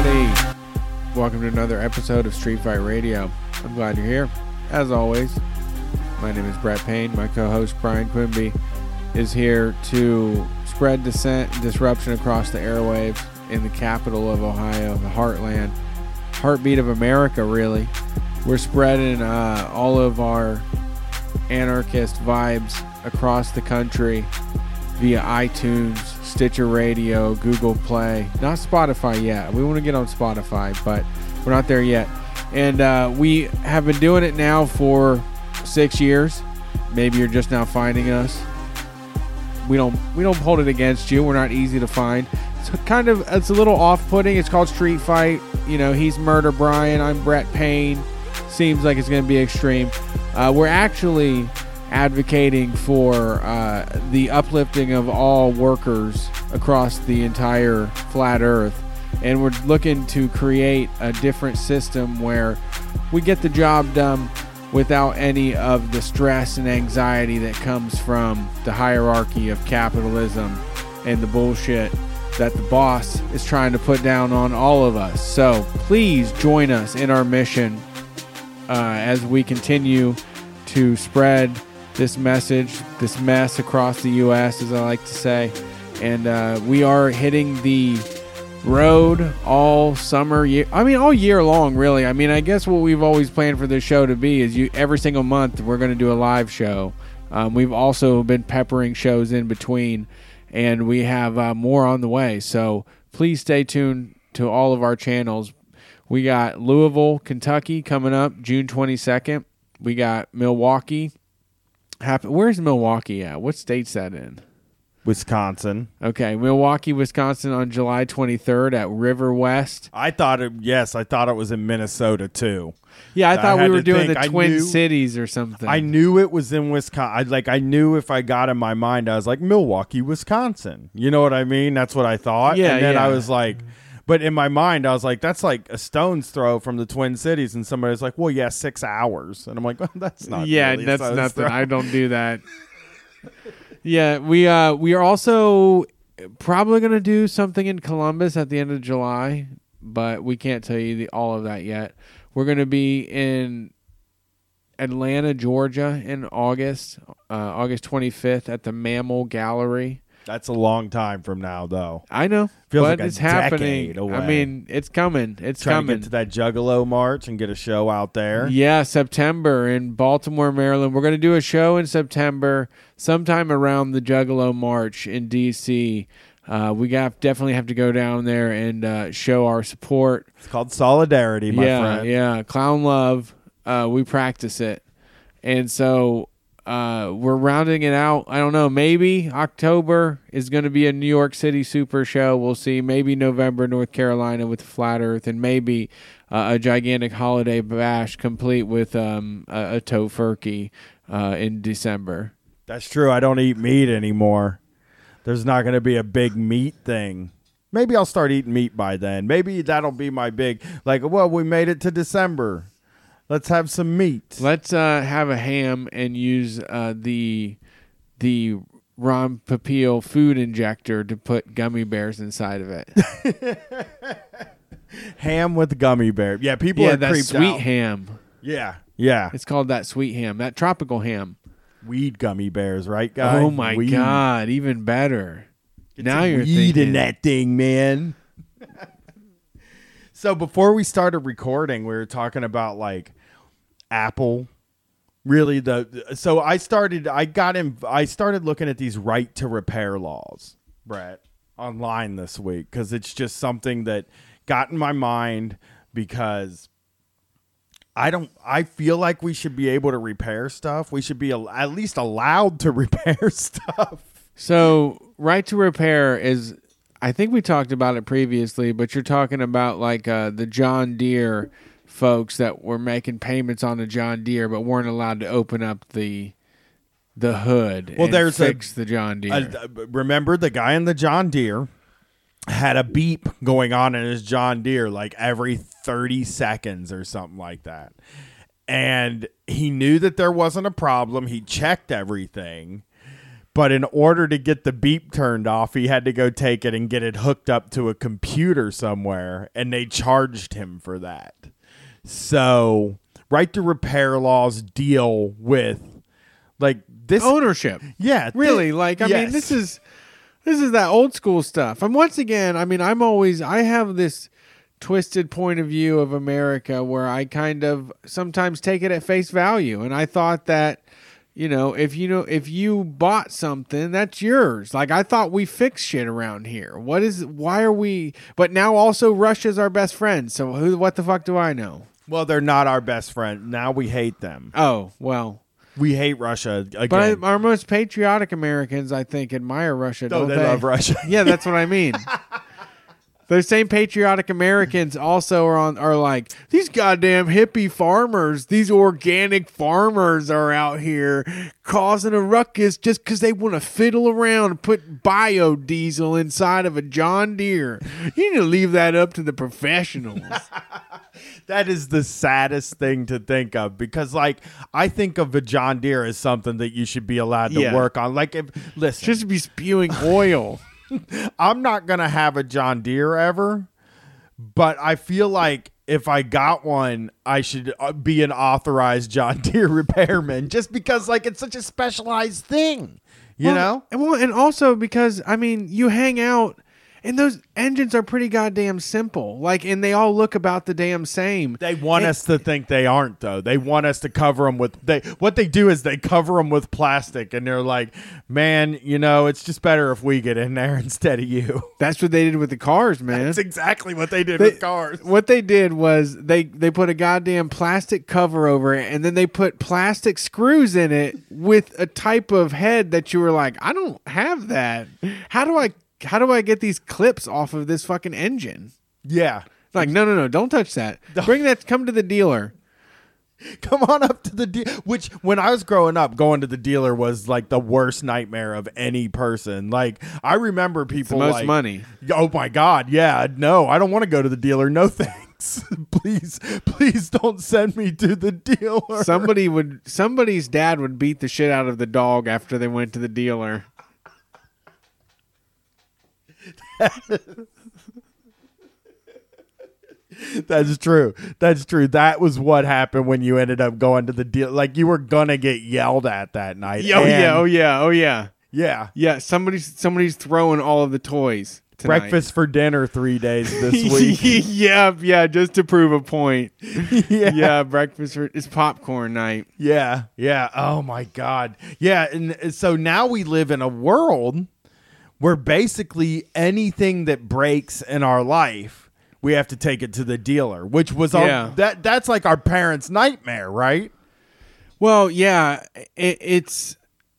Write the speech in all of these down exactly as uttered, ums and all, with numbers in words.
everybody. Welcome to another episode of Street Fight Radio. I'm glad you're here. As always, my name is Brett Payne. My co-host Brian Quimby is here to spread dissent and disruption across the airwaves in the capital of Ohio, the heartland, heartbeat of America, really. We're spreading uh, all of our anarchist vibes across the country via iTunes, Stitcher Radio, Google Play. Not Spotify yet. We want to get on Spotify, but we're not there yet. And uh, we have been doing it now for six years. Maybe you're just now finding us. We don't we don't hold it against you. We're not easy to find. It's kind of it's a little off-putting. It's called Street Fight. You know, he's Murder Brian. I'm Brett Payne. Seems like it's going to be extreme. Uh, we're actually advocating for uh, the uplifting of all workers across the entire flat earth, and we're looking to create a different system where we get the job done without any of the stress and anxiety that comes from the hierarchy of capitalism and the bullshit that the boss is trying to put down on all of us. So please join us in our mission uh, as we continue to spread this message, this mess across the U S, as I like to say. And uh, we are hitting the road all summer, year, I mean, all year long, really. I mean, I guess what we've always planned for this show to be is you every single month we're going to do a live show. Um, we've also been peppering shows in between, and we have uh, more on the way. So please stay tuned to all of our channels. We got Louisville, Kentucky coming up June twenty-second. We got Milwaukee. Happen- Where's Milwaukee at? What state's that in? Wisconsin. Okay, Milwaukee, Wisconsin on July twenty-third at River West. I thought it, yes, I thought it was in Minnesota too. Yeah, I thought I we were doing think. the I Twin knew, Cities or something. I knew it was in Wisconsin. I, like I knew if I got in my mind, I was like Milwaukee, Wisconsin. You know what I mean? That's what I thought. Yeah, and then yeah. I was like, but in my mind, I was like, that's like a stone's throw from the Twin Cities. And somebody's like, well, yeah, six hours. And I'm like, well, that's not. Yeah, really a that's stone's nothing. throw. I don't do that. Yeah, we uh we are also probably gonna do something in Columbus at the end of July, but we can't tell you the, all of that yet. We're gonna be in Atlanta, Georgia, in August, uh, August twenty-fifth at the Mammal Gallery. That's a long time from now, though. I know, Feels but like a it's happening. decade away. I mean, it's coming. It's Trying coming. to get to that Juggalo March and get a show out there. Yeah, September in Baltimore, Maryland. We're going to do a show in September, sometime around the Juggalo March in D C. Uh, we got definitely have to go down there and uh, show our support. It's called Solidarity, my yeah, friend. Yeah, Clown Love. Uh, we practice it. And so uh, we're rounding it out. I don't know. Maybe October is going to be a New York City super show. We'll see. Maybe November, North Carolina with Flat Earth. And maybe uh, a gigantic holiday bash complete with um, a, a tofurkey uh, in December. That's true. I don't eat meat anymore. There's not going to be a big meat thing. Maybe I'll start eating meat by then. Maybe that'll be my big, like, well, we made it to December. Let's have some meat. Let's uh, have a ham and use uh, the the Ron Popeil food injector to put gummy bears inside of it. Ham with gummy bear. Yeah, people yeah, are that creeped sweet out. ham. Yeah, yeah. It's called that sweet ham, that tropical ham. Weed gummy bears, right, guys? Oh my weed. God, even better. Get now some you're weed thinking in that thing, man. So before we started recording, we were talking about like Apple. Really, the so I started. I got in. I started looking at these right to repair laws, Brett, online this week because it's just something that got in my mind because I don't. I feel like we should be able to repair stuff. We should be al- at least allowed to repair stuff. So, right to repair is, I think we talked about it previously, but you're talking about like uh, the John Deere folks that were making payments on the John Deere but weren't allowed to open up the the hood Well, and there's fix a, the John Deere. a, remember, the guy in the John Deere had a beep going on in his John Deere like every thirty seconds or something like that. And he knew that there wasn't a problem. He checked everything. But in order to get the beep turned off, he had to go take it and get it hooked up to a computer somewhere, and they charged him for that. So, right to repair laws deal with like this ownership. Yeah, really. thi- like I yes. mean, this is this is that old school stuff. And once again, I mean, I'm always I have this twisted point of view of America where I kind of sometimes take it at face value, and I thought that. You know, if you know if you bought something, that's yours. Like I thought we fixed shit around here. What is why are we but now also Russia's our best friend. So who what the fuck do I know? Well, they're not our best friend. Now we hate them. Oh, well. We hate Russia again. But I, our most patriotic Americans, I think, admire Russia, oh, don't they, they? love Russia. Yeah, that's what I mean. Those same patriotic Americans also are on are like, these goddamn hippie farmers, these organic farmers are out here causing a ruckus just because they want to fiddle around and put biodiesel inside of a John Deere. You need to leave that up to the professionals. That is the saddest thing to think of because, like, I think of a John Deere as something that you should be allowed to Yeah. work on. Like, if listen, Just be spewing oil. I'm not going to have a John Deere ever, but I feel like if I got one, I should uh, be an authorized John Deere repairman just because, like, it's such a specialized thing, you Well, know? And, well, and also because, I mean, you hang out, and those engines are pretty goddamn simple. Like, and they all look about the damn same. They want And- us to think they aren't, though. They want us to cover them with they. What they do is they cover them with plastic, and they're like, "Man, you know, it's just better if we get in there instead of you." That's what they did with the cars, man. That's exactly what they did They- with cars. What they did was they, they put a goddamn plastic cover over it, and then they put plastic screws in it with a type of head that you were like, I don't have that. How do I how do I get these clips off of this fucking engine? Yeah, Like, no, no, no, don't touch that. Bring that, come to the dealer. come on up to the dealer. Which, when I was growing up, going to the dealer was like the worst nightmare of any person. Like, I remember people The most like, money. Oh my God, yeah, no, I don't want to go to the dealer. No thanks. Please, please don't send me to the dealer. Somebody would, somebody's dad would beat the shit out of the dog after they went to the dealer. That's true. That's true. That was what happened when you ended up going to the deal. Like, you were gonna get yelled at that night. Oh And- yeah, oh yeah, oh yeah. yeah. Yeah, somebody's somebody's throwing all of the toys tonight. Breakfast for dinner three days this week. yeah, yeah, just to prove a point. yeah. Yeah, breakfast for, it's popcorn night. Yeah. Yeah. Oh my God. Yeah. And so now we live in a world where basically anything that breaks in our life, we have to take it to the dealer, which was our, Yeah. that that's like our parents' nightmare, right? Well, yeah, it, it's.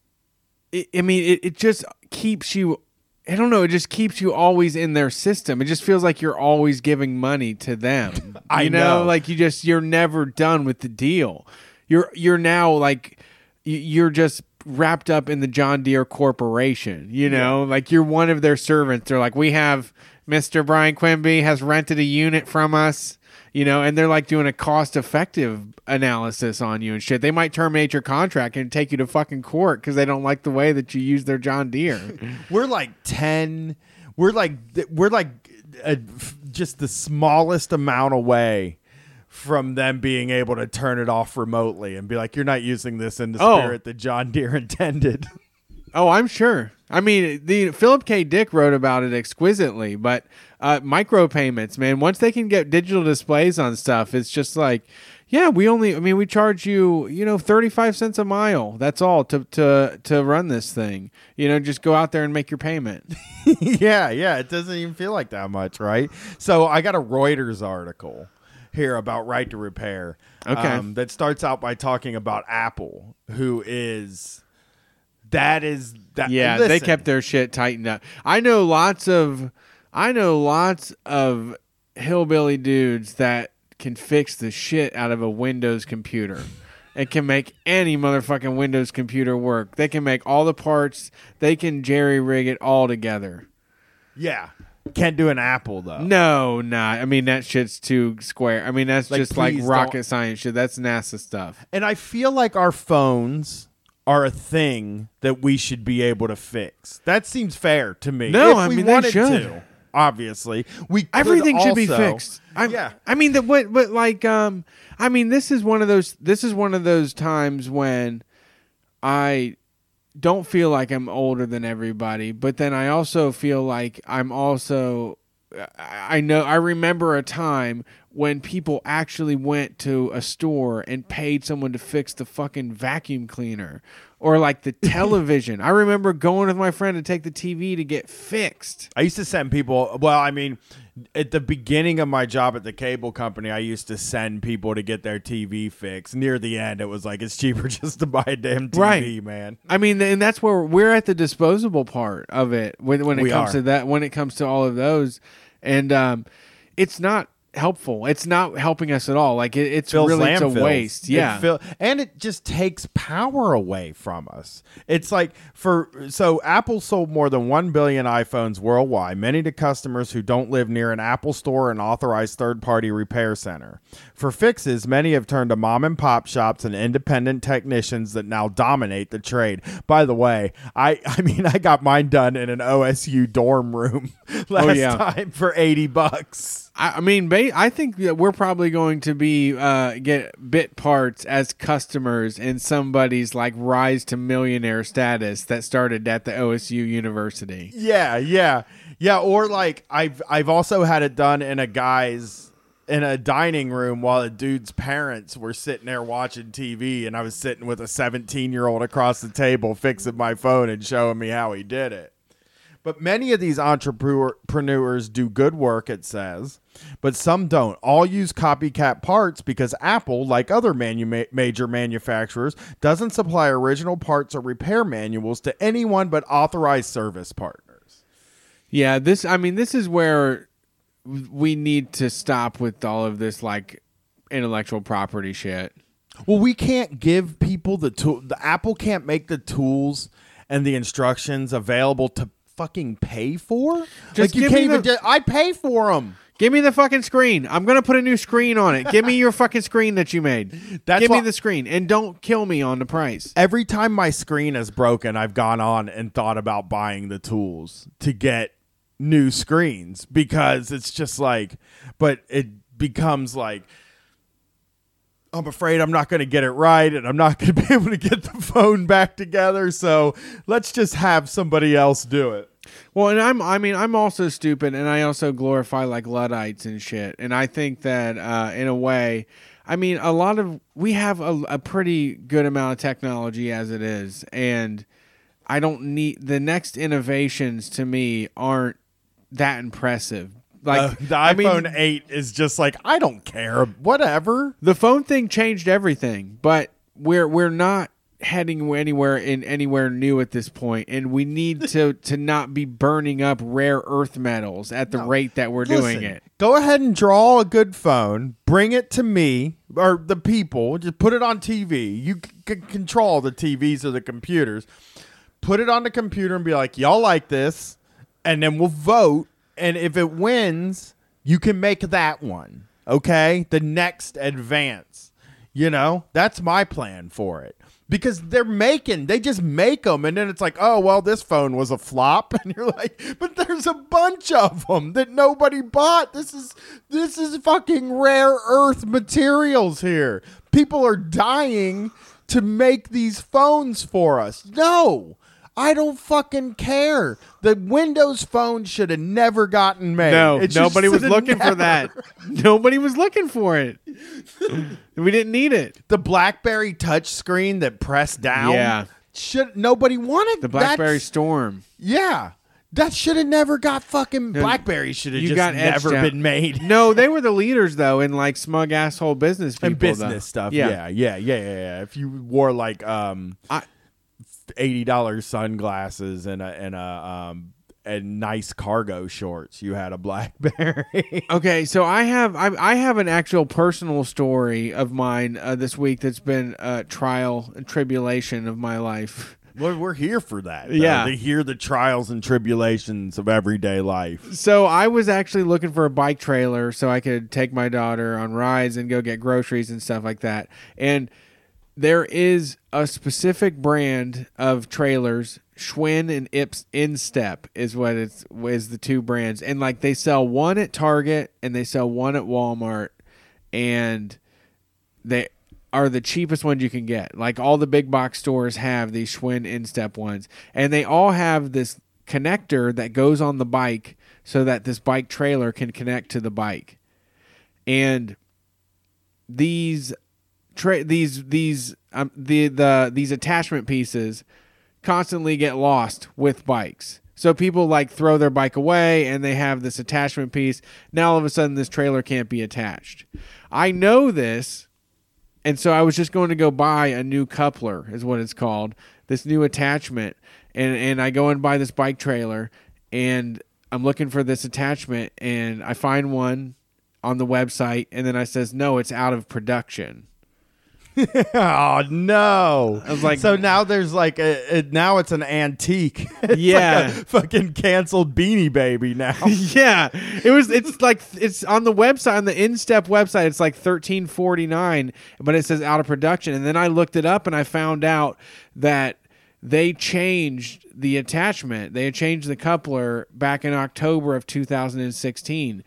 It, I mean, it, it just keeps you. I don't know. It just keeps you always in their system. It just feels like you're always giving money to them. I you know, know. like you just you're never done with the deal. You're you're now like y- you're just wrapped up in the John Deere Corporation. You know, like you're one of their servants. They're like, we have Mister Brian Quimby has rented a unit from us. You know, and they're like doing a cost-effective analysis on you and shit. They might terminate your contract and take you to fucking court because they don't like the way that you use their John Deere. We're like ten. We're like we're like a, just the smallest amount away from them being able to turn it off remotely and be like, "You're not using this in the Oh. spirit that John Deere intended." Oh, I'm sure. I mean, the Philip K. Dick wrote about it exquisitely, but uh, micropayments, man, once they can get digital displays on stuff, it's just like, yeah, we only, I mean, we charge you, you know, thirty-five cents a mile. That's all to, to, to run this thing. You know, just go out there and make your payment. yeah, yeah. It doesn't even feel like that much, right? So I got a Reuters article here about right to repair. Okay. Um, that starts out by talking about Apple, who is that is that. Yeah, they listen, kept their shit tightened up. I know lots of, I know lots of hillbilly dudes that can fix the shit out of a Windows computer. It can make any motherfucking Windows computer work. They can make all the parts. They can jerry rig it all together. Yeah, can't do an Apple though. No, nah. I mean, that shit's too square. I mean, that's Like, just like please rocket don't- science shit. That's NASA stuff. And I feel like our phones are a thing that we should be able to fix. That seems fair to me. No, if I we mean, they wanted should. to, obviously. We could Everything should be also- fixed. I, Yeah. I mean, the, what, but like, um, I mean, this is one of those. This is one of those times when I don't feel like I'm older than everybody, but then I also feel like I'm also. I know. I remember a time when people actually went to a store and paid someone to fix the fucking vacuum cleaner or like the television. I remember going with my friend to take the T V to get fixed. I used to send people. Well, I mean, at the beginning of my job at the cable company, I used to send people to get their T V fixed. Near the end, it was like it's cheaper just to buy a damn T V, Right. man. I mean, and that's where we're at the disposable part of it when when it We comes are. to that. When it comes to all of those, and um, it's not helpful. It's not helping us at all. Like it, it's Fills really it's a landfills. waste. It Yeah. fill- and it just takes power away from us. It's like for so Apple sold more than one billion iPhones worldwide, many to customers who don't live near an Apple store and authorized third-party repair center. For fixes, many have turned to mom and pop shops and independent technicians that now dominate the trade. By the way, I I mean I got mine done in an O S U dorm room last yeah. time for eighty bucks. I, I mean, ba- I think that we're probably going to be uh, get bit parts as customers in somebody's like rise to millionaire status that started at the O S U University. Yeah, yeah, yeah. Or like I've I've also had it done in a guy's in a dining room while a dude's parents were sitting there watching T V, and I was sitting with a seventeen year old across the table fixing my phone and showing me how he did it. But many of these entrepreneurs do good work, it says, but some don't. All use copycat parts because Apple, like other manu- major manufacturers, doesn't supply original parts or repair manuals to anyone but authorized service partners. Yeah, this. I mean, this is where we need to stop with all of this like intellectual property shit. Well, we can't give people the tool. The Apple can't make the tools and the instructions available to fucking pay for. Just like you give can't me even. the- do- I pay for them. Give me the fucking screen. I'm gonna put a new screen on it. Give me your fucking screen that you made. That's Give me why- the screen and don't kill me on the price. Every time my screen is broken, I've gone on and thought about buying the tools to get new screens because it's just like, but it becomes like, I'm afraid I'm not going to get it right and I'm not going to be able to get the phone back together. So let's just have somebody else do it. Well, and I'm, I mean, I'm also stupid, and I also glorify like Luddites and shit. And I think that, uh, in a way, I mean, a lot of we have a, a pretty good amount of technology as it is, and I don't need the next innovations. To me, aren't that impressive. Like Uh, the I mean, iPhone eight is just like, I don't care, whatever. the phone thing changed everything, but we're we're not heading anywhere in anywhere new at this point, and we need to to not be burning up rare earth metals at the No. rate that we're doing Listen, it. Go ahead and draw a good phone. Bring it to me or the people. Just put it on T V. You c- can control the T Vs or the computers. Put it on the computer and be like, y'all like this, and then we'll vote. And if it wins, you can make that one. Okay, the next advance. You know, that's my plan for it. Because they're making, they just make them, and then it's like, oh, well, this phone was a flop, and you're like, but there's a bunch of them that nobody bought. This is this is fucking rare earth materials here. People are dying to make these phones for us. No, I don't fucking care. The Windows Phone should have never gotten made. No, It just nobody was shoulda looking for never. that. Nobody was looking for it. We didn't need it. The BlackBerry touch screen that pressed down. Yeah. Should nobody wanted The BlackBerry that's- Storm. Yeah. That should have never got fucking BlackBerry should have You just got edged never out. been made. No, they were the leaders though in like smug asshole business people. And business though. stuff. Yeah. Yeah, yeah, yeah, yeah, yeah. If you wore like um I- eighty dollars sunglasses and a and a um and nice cargo shorts, you had a BlackBerry. Okay, so I have I, I have an actual personal story of mine uh, this week that's been a trial and tribulation of my life. Well, we're here for that. though, Yeah. To hear the trials and tribulations of everyday life. So I was actually looking for a bike trailer so I could take my daughter on rides and go get groceries and stuff like that. And there is a specific brand of trailers, Schwinn and Ips Instep is what it's is the two brands. And like they sell one at Target and they sell one at Walmart, and they are the cheapest ones you can get. Like all the big box stores have these Schwinn Instep ones, and they all have this connector that goes on the bike so that this bike trailer can connect to the bike. And these Tra- these these um, the the these attachment pieces constantly get lost with bikes. So people like throw their bike away and they have this attachment piece. Now all of a sudden this trailer can't be attached. I know this, and so I was just going to go buy a new coupler, is what it's called, this new attachment, and and I go and buy this bike trailer, and I'm looking for this attachment, and I find one on the website, and then I says, no, it's out of production. Oh no! I was like, so now there's like a, a now it's an antique. It's yeah, like a fucking canceled Beanie Baby now. Yeah, it was. It's like it's on the website, on the Instep website. It's like thirteen forty nine, but it says out of production. And then I looked it up and I found out that they changed the attachment. They had changed the coupler back in October of two thousand sixteen.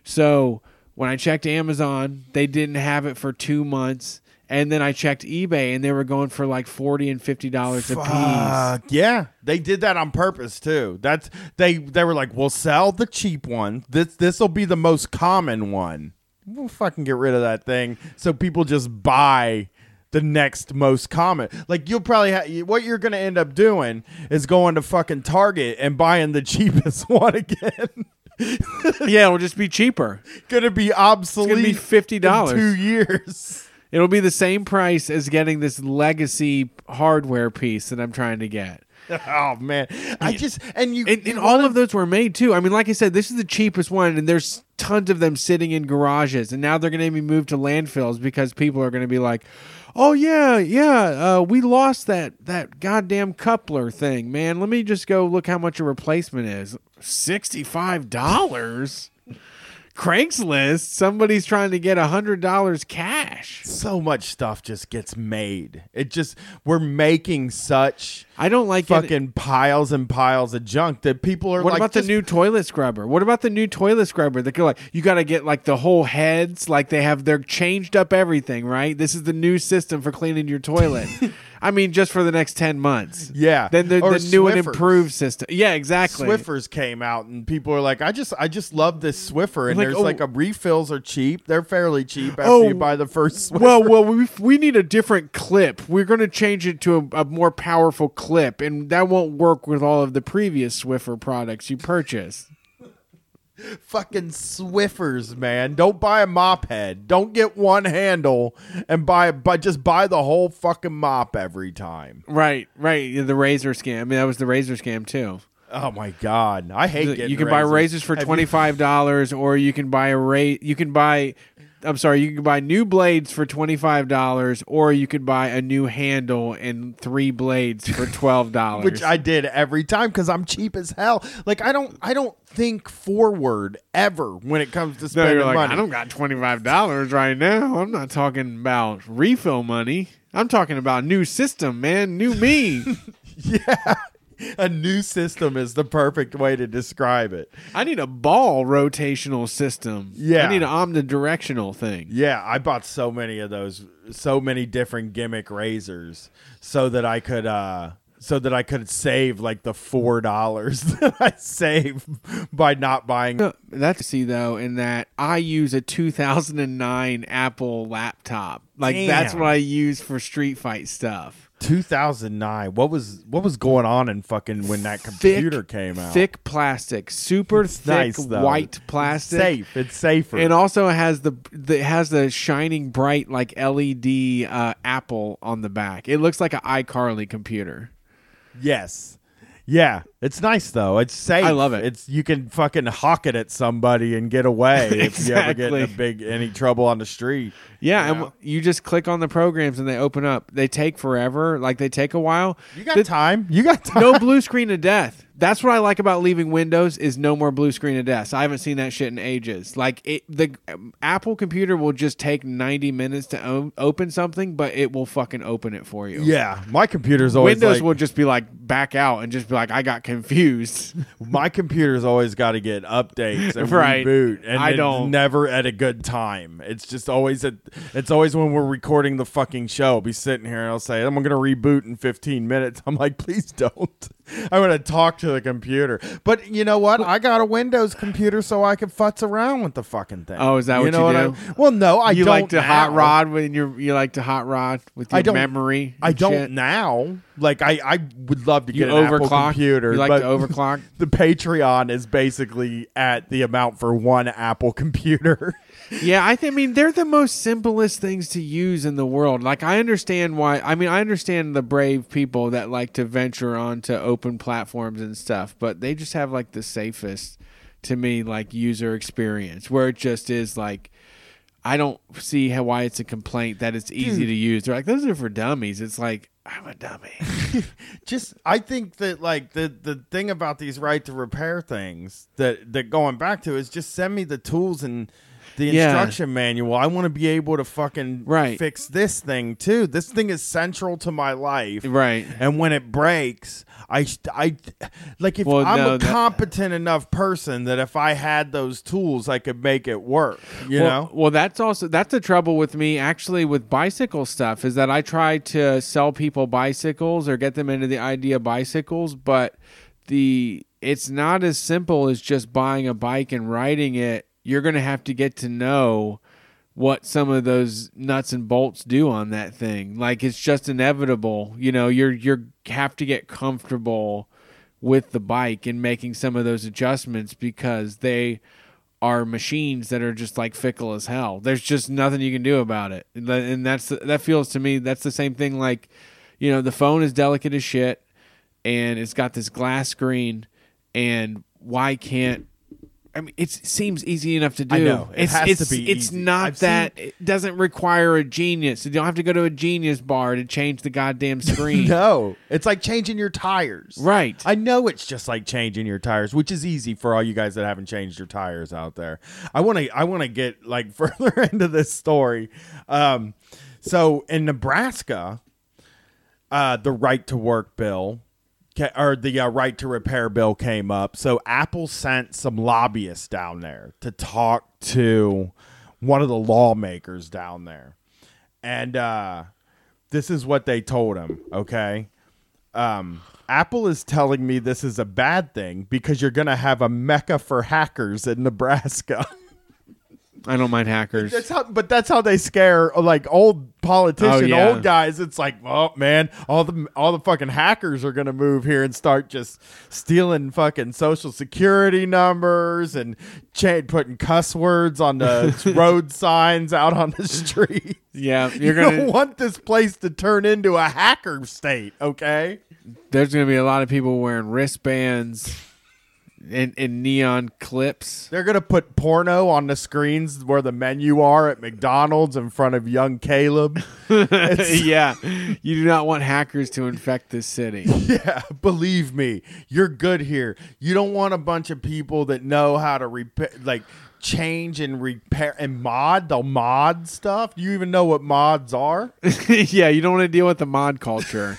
So when I checked Amazon, they didn't have it for two months. And then I checked eBay, and they were going for like forty and fifty dollars a piece. Yeah, they did that on purpose too. That's they. They were like, "We'll sell the cheap one. This this will be the most common one. We'll fucking get rid of that thing, so people just buy the next most common." Like you'll probably ha- what you're gonna end up doing is going to fucking Target and buying the cheapest one again. Yeah, it'll just be cheaper. Gonna be obsolete. It's gonna be fifty dollars in two years. It'll be the same price as getting this legacy hardware piece that I'm trying to get. Oh man, I just and you and, and all of those were made too. I mean, like I said, this is the cheapest one, and there's tons of them sitting in garages, and now they're going to be moved to landfills because people are going to be like, "Oh yeah, yeah, uh, we lost that that goddamn coupler thing, man. Let me just go look how much a replacement is. sixty-five dollars." Craigslist, somebody's trying to get one hundred dollars cash. So much stuff just gets made. It just, we're making such I don't like fucking it. piles and piles of junk that people are what like. What about just, the new toilet scrubber? What about the new toilet scrubber? They're like, you got to get like the whole heads, like they have, they're changed up everything, right? This is the new system for cleaning your toilet. I mean, just for the next ten months. Yeah. Then the, Or the new and Swiffers. improved system. Yeah, exactly. Swiffers came out and people are like, I just I just love this Swiffer. And Like, there's oh. like a refills are cheap. They're fairly cheap after Oh, you buy the first Swiffer. Well, well, we we need a different clip. We're going to change it to a, a more powerful clip, and that won't work with all of the previous Swiffer products you purchased. Fucking Swiffers, man. Don't buy a mop head. Don't get one handle and buy but just buy the whole fucking mop every time. Right, right. The razor scam. I mean, that was the razor scam too. Oh my god, I hate getting You can razors. buy razors for Have you- twenty five dollars, or you can buy a ra- You can buy. I'm sorry. You can buy new blades for twenty five dollars, or you could buy a new handle and three blades for twelve dollars. Which I did every time because I'm cheap as hell. Like I don't, I don't think forward ever when it comes to No, spending you're like, money. I don't got twenty five dollars right now. I'm not talking about refill money. I'm talking about new system, man. New me. Yeah, a new system is the perfect way to describe it. I need a ball rotational system. Yeah. I need an omnidirectional thing. Yeah, I bought so many of those, so many different gimmick razors, so that I could, uh, so that I could save like the four dollars that I save by not buying. No, that's see though in that I use a two thousand nine Apple laptop. Like Damn. that's what I use for Street Fight stuff. two thousand nine. What was what was going on in fucking when that computer thick, came out? Thick plastic, super It's thick nice, though. white plastic. Safe. It's safer. And also it has the, the it has the shining bright like L E D uh, Apple on the back. It looks like an iCarly computer. Yes. Yeah. It's nice though. It's safe. I love it. It's you can fucking hawk it at somebody and get away if you ever get in a Exactly. big any trouble on the street. Yeah, You and know? w- you just click on the programs and they open up. They take forever. Like they take a while. You got The- time. You got time. No blue screen of death. That's what I like about leaving Windows is no more blue screen of death. I haven't seen that shit in ages. Like it, the um, Apple computer will just take ninety minutes to o- open something, but it will fucking open it for you. Yeah, my computer's always Windows like, will just be like back out and just be like, I got confused. my computer's always got to get updates and Right. reboot, and I it's don't. never at a good time. It's just always at. It's always when we're recording the fucking show. I'll be sitting here and I'll say, I'm going to reboot in fifteen minutes. I'm like, please don't. I'm going to talk to the computer. But you know what? I got a Windows computer so I can futz around with the fucking thing. Oh, is that you what know you what do? I, well, no, I you don't. like to now. hot rod when you're you like to hot rod with your I don't- memory. I and don't shit? now. Like I, I would love to You get an Apple overclock. computer. You like but to overclock. The Patreon is basically at the amount for one Apple computer. Yeah, I, th- I mean they're the most simplest things to use in the world. Like I understand why. I mean I understand the brave people that like to venture onto open platforms and stuff, but they just have like the safest, to me, like user experience where it just is like. I don't see how why it's a complaint that it's easy Dude. to use. They're like those are for dummies. It's like I'm a dummy. Just I think that like the the thing about these right to repair things that that going back to is just send me the tools and the Yeah. instruction manual. I want to be able to fucking Right. fix this thing too. This thing is central to my life. Right. And when it breaks, I, st- I like if Well, I'm no, a that- competent enough person that if I had those tools, I could make it work. You well, know? well, that's also that's the trouble with me actually with bicycle stuff is that I try to sell people bicycles or get them into the idea of bicycles, but the it's not as simple as just buying a bike and riding it. You're going to have to get to know what some of those nuts and bolts do on that thing. Like it's just inevitable. You know, you're you're have to get comfortable with the bike and making some of those adjustments because they are machines that are just like fickle as hell. There's just nothing you can do about it. And that's that feels to me that's the same thing like, you know, the phone is delicate as shit and it's got this glass screen and why can't I mean, it seems easy enough to do. I know. It it's has it's, to be It's easy. not I've that it doesn't require a genius. You don't have to go to a genius bar to change the goddamn screen. No, it's like changing your tires. Right. I know it's just like changing your tires, which is easy for all you guys that haven't changed your tires out there. I want to I want to get like further into this story. Um, so in Nebraska, uh, the right to work bill ca- or the uh, right to repair bill came up. So Apple sent some lobbyists down there to talk to one of the lawmakers down there. And uh, this is what they told him, okay? Um, Apple is telling me this is a bad thing because you're going to have a mecca for hackers in Nebraska. I don't mind hackers. That's how, but that's how they scare like old politician, Oh, yeah. old guys. It's like, oh man, all the all the fucking hackers are gonna move here and start just stealing fucking social security numbers and cha- putting cuss words on the road signs out on the street. Yeah, You you're gonna. don't want this place to turn into a hacker state, okay? There's gonna be a lot of people wearing wristbands and, and neon clips. They're gonna put porno on the screens where the menu are at McDonald's in front of young Caleb. It's- Yeah, you do not want hackers to infect this city. Yeah, believe me, you're good here. You don't want a bunch of people that know how to repair, like change and repair and mod. They'll mod stuff. Do you even know what mods are? Yeah, you don't want to deal with the mod culture.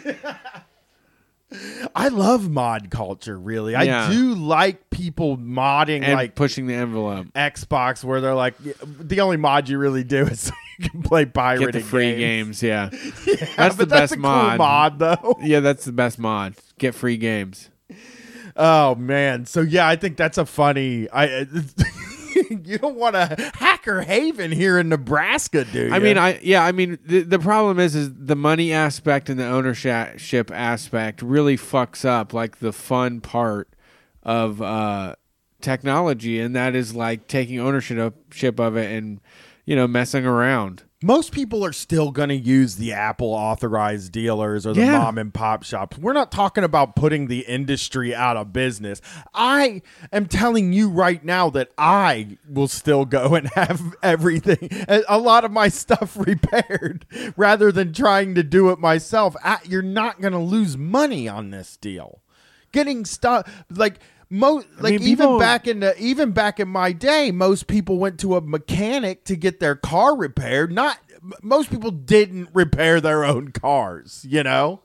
I love mod culture, really. Yeah. I do like people modding And like pushing the envelope. Xbox, where they're like, the only mod you really do is so you can play pirated Get the free games. games, yeah. Yeah, That's but the best a mod. Cool mod, though. Yeah, that's the best mod. Get free games. Oh man, so yeah, I think that's a funny. I you don't want a hacker haven here in Nebraska, do you? I mean, I yeah, I mean the the problem is is the money aspect and the ownership aspect really fucks up like the fun part of uh, technology, and that is like taking ownership ship of it and you know messing around. most people are still going to use the Apple authorized dealers or the Yeah. mom and pop shops. We're not talking about putting the industry out of business. I am telling you right now that I will still go and have everything, a lot of my stuff repaired rather than trying to do it myself. I- You're not going to lose money on this deal. getting stuff like most like mean, even people- back in the even back in my day, most people went to a mechanic to get their car repaired. Not m- most people didn't repair their own cars, you know.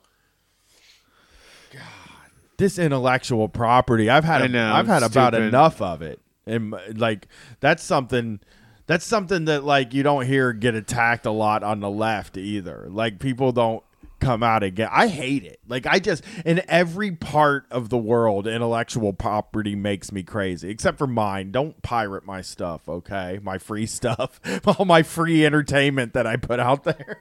God, this intellectual property, I've had I a, know, I've had it's about stupid. enough of it. And like that's something that's something that like you don't hear get attacked a lot on the left either. Like people don't come out again. I hate it. Like I just in every part of the world, intellectual property makes me crazy. Except for mine. Don't pirate my stuff, okay? My free stuff, all my free entertainment that I put out there.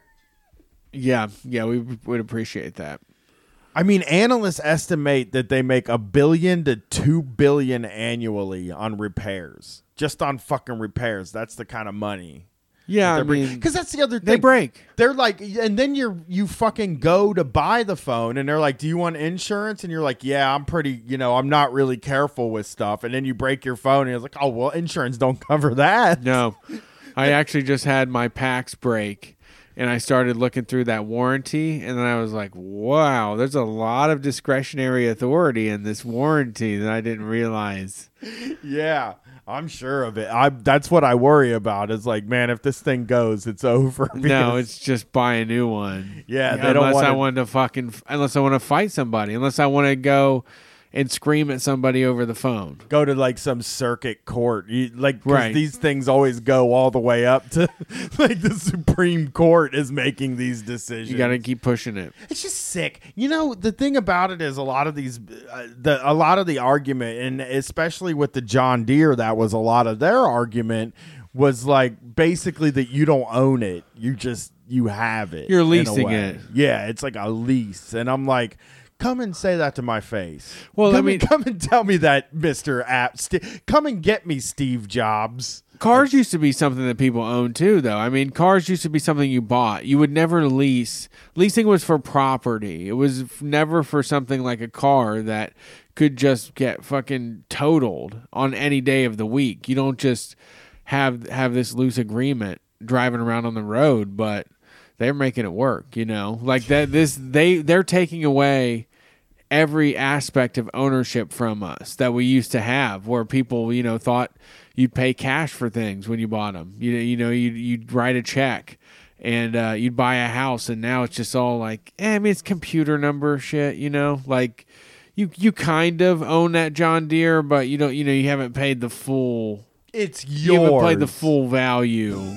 Yeah, yeah, we would appreciate that. I mean, analysts estimate that they make a billion to two billion annually on repairs, just on fucking repairs. That's the kind of money. Yeah, I mean, Because that's the other thing. they break. They're like, and then you're you fucking go to buy the phone, and they're like, "Do you want insurance?" And you're like, "Yeah, I'm pretty, you know, I'm not really careful with stuff." And then you break your phone, and it's like, "Oh well, insurance don't cover that." No, I actually just had my PAX break, and I started looking through that warranty, and then I was like, wow, there's a lot of discretionary authority in this warranty that I didn't realize. Yeah, I'm sure of it. I that's what I worry about. Is like, man, if this thing goes, it's over. No, because- it's just buy a new one. Yeah, they don't unless I wanna- want to fucking, unless I want to fight somebody, unless I want to go and scream at somebody over the phone. go to like some circuit court. You, like 'cause Right. these things always go all the way up to like the Supreme Court is making these decisions. You got to keep pushing it. It's just sick. You know, the thing about it is a lot of these, uh, the a lot of the argument, and especially with the John Deere, that was a lot of their argument was like basically that you don't own it. You just you have it. You're in a leasing way. it. Yeah, it's like a lease, and I'm like. Come and say that to my face. Well, come I mean- and, come and tell me that, Mister App. St- come and get me, Steve Jobs. Cars used to be something that people owned too, though. I mean, cars used to be something you bought. You would never lease. Leasing was for property. It was f- never for something like a car that could just get fucking totaled on any day of the week. You don't just have have this loose agreement driving around on the road, but they're making it work. You know, like that. This they they're taking away every aspect of ownership from us that we used to have, where people, you know, thought you'd pay cash for things when you bought them. You you know, you'd, you'd write a check and uh, you'd buy a house, and now it's just all like, eh, I mean, it's computer number shit, you know, like you you kind of own that John Deere, but you don't, you know, you haven't paid the full, It's you yours. haven't paid the full value.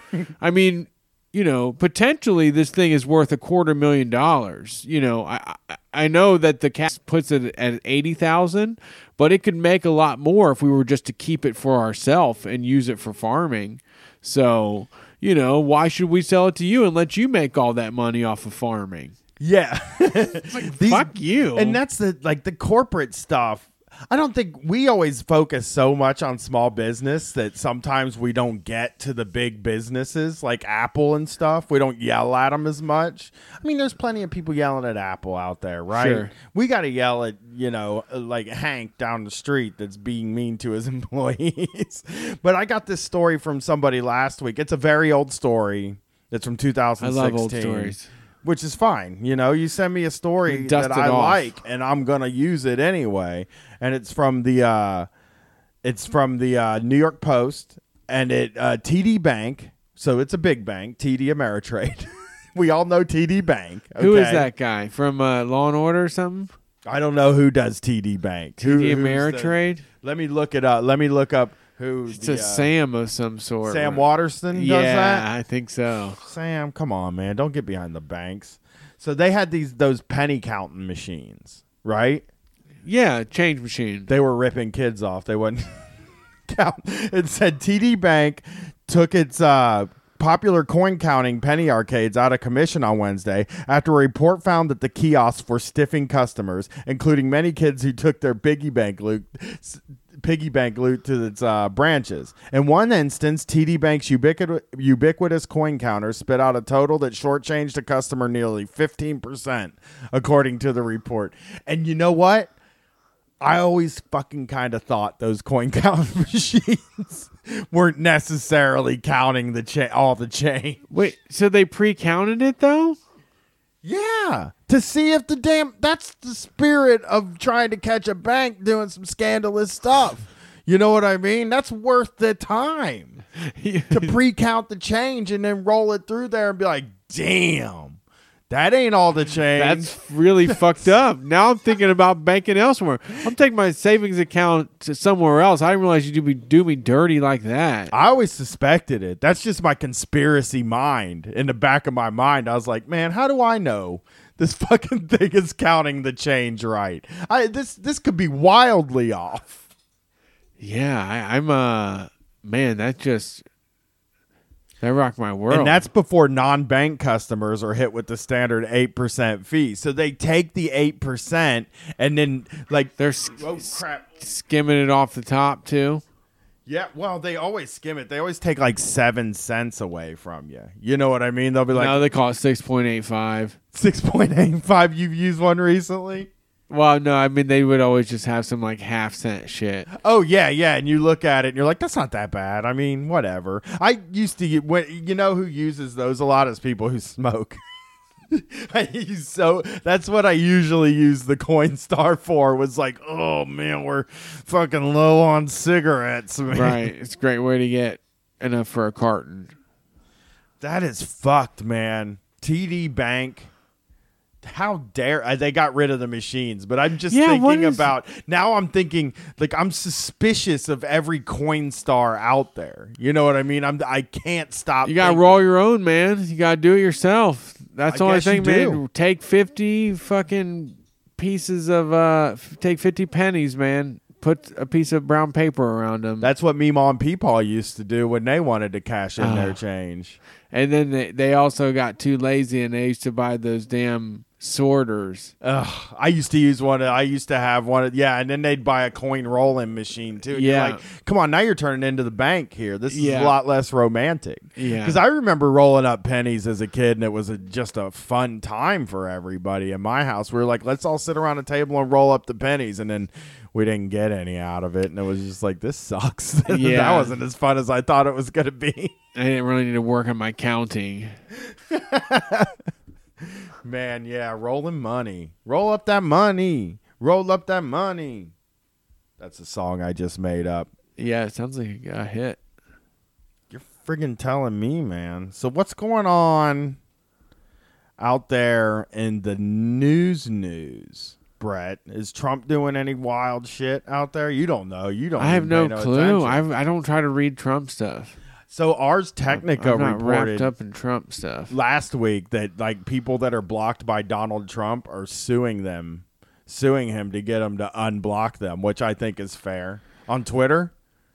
I mean, you know, potentially this thing is worth a quarter million dollars. You know, I I, I know that the cast puts it at eighty thousand, but it could make a lot more if we were just to keep it for ourselves and use it for farming. So, you know, why should we sell it to you and let you make all that money off of farming? Yeah. These- Fuck you. And that's the like the corporate stuff. I don't think we always focus so much on small business that sometimes we don't get to the big businesses like Apple and stuff. We don't yell at them as much. I mean, there's plenty of people yelling at Apple out there, right? Sure. We got to yell at, you know, like Hank down the street that's being mean to his employees. But I got this story from somebody last week. It's a very old story. It's from two thousand I sixteen. love old stories. Which is fine. You know, you send me a story You dust that it I off. like and I'm going to use it anyway. And it's from the uh, it's from the uh, New York Post, and it uh, T D Bank. So it's a big bank, T D Ameritrade. We all know T D Bank. Who is okay? that guy from uh, Law and Order or something? I don't know who does T D Bank. T Who- D who's the- Ameritrade? Let me look it up. Let me look up who It's the, a uh, Sam of some sort. Sam Waterston does Yeah, that. I think so. Sam, come on, man. Don't get behind the banks. So they had these those penny counting machines, right? Yeah, change machine. They were ripping kids off. They wouldn't count. It said T D Bank took its uh, popular coin counting penny arcades out of commission on Wednesday after a report found that the kiosks were stiffing customers, including many kids who took their piggy bank loot. Piggy bank loot to its uh, branches. In one instance, T D Bank's ubiquitous, ubiquitous coin counter spit out a total that shortchanged a customer nearly fifteen percent, according to the report. And you know what? I always fucking kind of thought those coin count machines weren't necessarily counting the cha- all the change. Wait, so they pre-counted it though? Yeah, to see if the damn, that's the spirit of trying to catch a bank doing some scandalous stuff. You know what I mean? That's worth the time to pre-count the change and then roll it through there and be like, damn, that ain't all the change. That's really fucked up. Now I'm thinking about banking elsewhere. I'm taking my savings account to somewhere else. I didn't realize you do me, do me dirty like that. I always suspected it. That's just my conspiracy mind. In the back of my mind, I was like, man, how do I know this fucking thing is counting the change right? I this this could be wildly off. Yeah, I, I'm uh man, that just that rocked my world. And that's before non-bank customers are hit with the standard eight percent fee. So they take the eight percent and then like they're sk- oh crap, skimming it off the top too. Yeah, well, they always skim it. They always take like seven cents away from you. You know what I mean? They'll be like, no, they call it six point eight five. six point eight five. You've used one recently? Well, no, I mean, they would always just have some, like, half-cent shit. Oh, yeah, yeah, and you look at it, and you're like, that's not that bad. I mean, whatever. I used to, when, you know who uses those a lot is people who smoke. I use so that's what I usually use the Coinstar for, was like, oh, man, we're fucking low on cigarettes, man. Right, it's a great way to get enough for a carton. That is fucked, man. T D Bank. How dare uh, they got rid of the machines, but I'm just yeah, thinking is, about now I'm thinking like I'm suspicious of every Coinstar out there. You know what I mean? I'm I can't stop. You got to thinking. roll your own, man. You got to do it yourself. That's the only thing, man. Do. Take fifty fucking pieces of uh f- take fifty pennies, man. Put a piece of brown paper around them. That's what Meemaw and Peepaw used to do when they wanted to cash in uh, their change. And then they, they also got too lazy and they used to buy those damn sorters. Ugh, I used to use one. I used to have one. Yeah, and then they'd buy a coin rolling machine too. And yeah, you're like, come on, now you're turning into the bank here. This is yeah. a lot less romantic. Yeah, because I remember rolling up pennies as a kid, and it was a, just a fun time for everybody in my house. We were like, let's all sit around a table and roll up the pennies, and then we didn't get any out of it, and it was just like, this sucks. Yeah, that wasn't as fun as I thought it was going to be. I didn't really need to work on my counting. Man, yeah, rolling money. Roll up that money. Roll up that money. That's a song I just made up. Yeah, it sounds like a hit. You're friggin' telling me, man. So what's going on out there in the news news, Brett? Is Trump doing any wild shit out there? You don't know. You don't I have even no pay no clue. attention. I I don't try to read Trump stuff. So Ars Technica I'm not reported wrapped up in Trump stuff last week that like people that are blocked by Donald Trump are suing them, suing him to get him to unblock them, which I think is fair. On Twitter?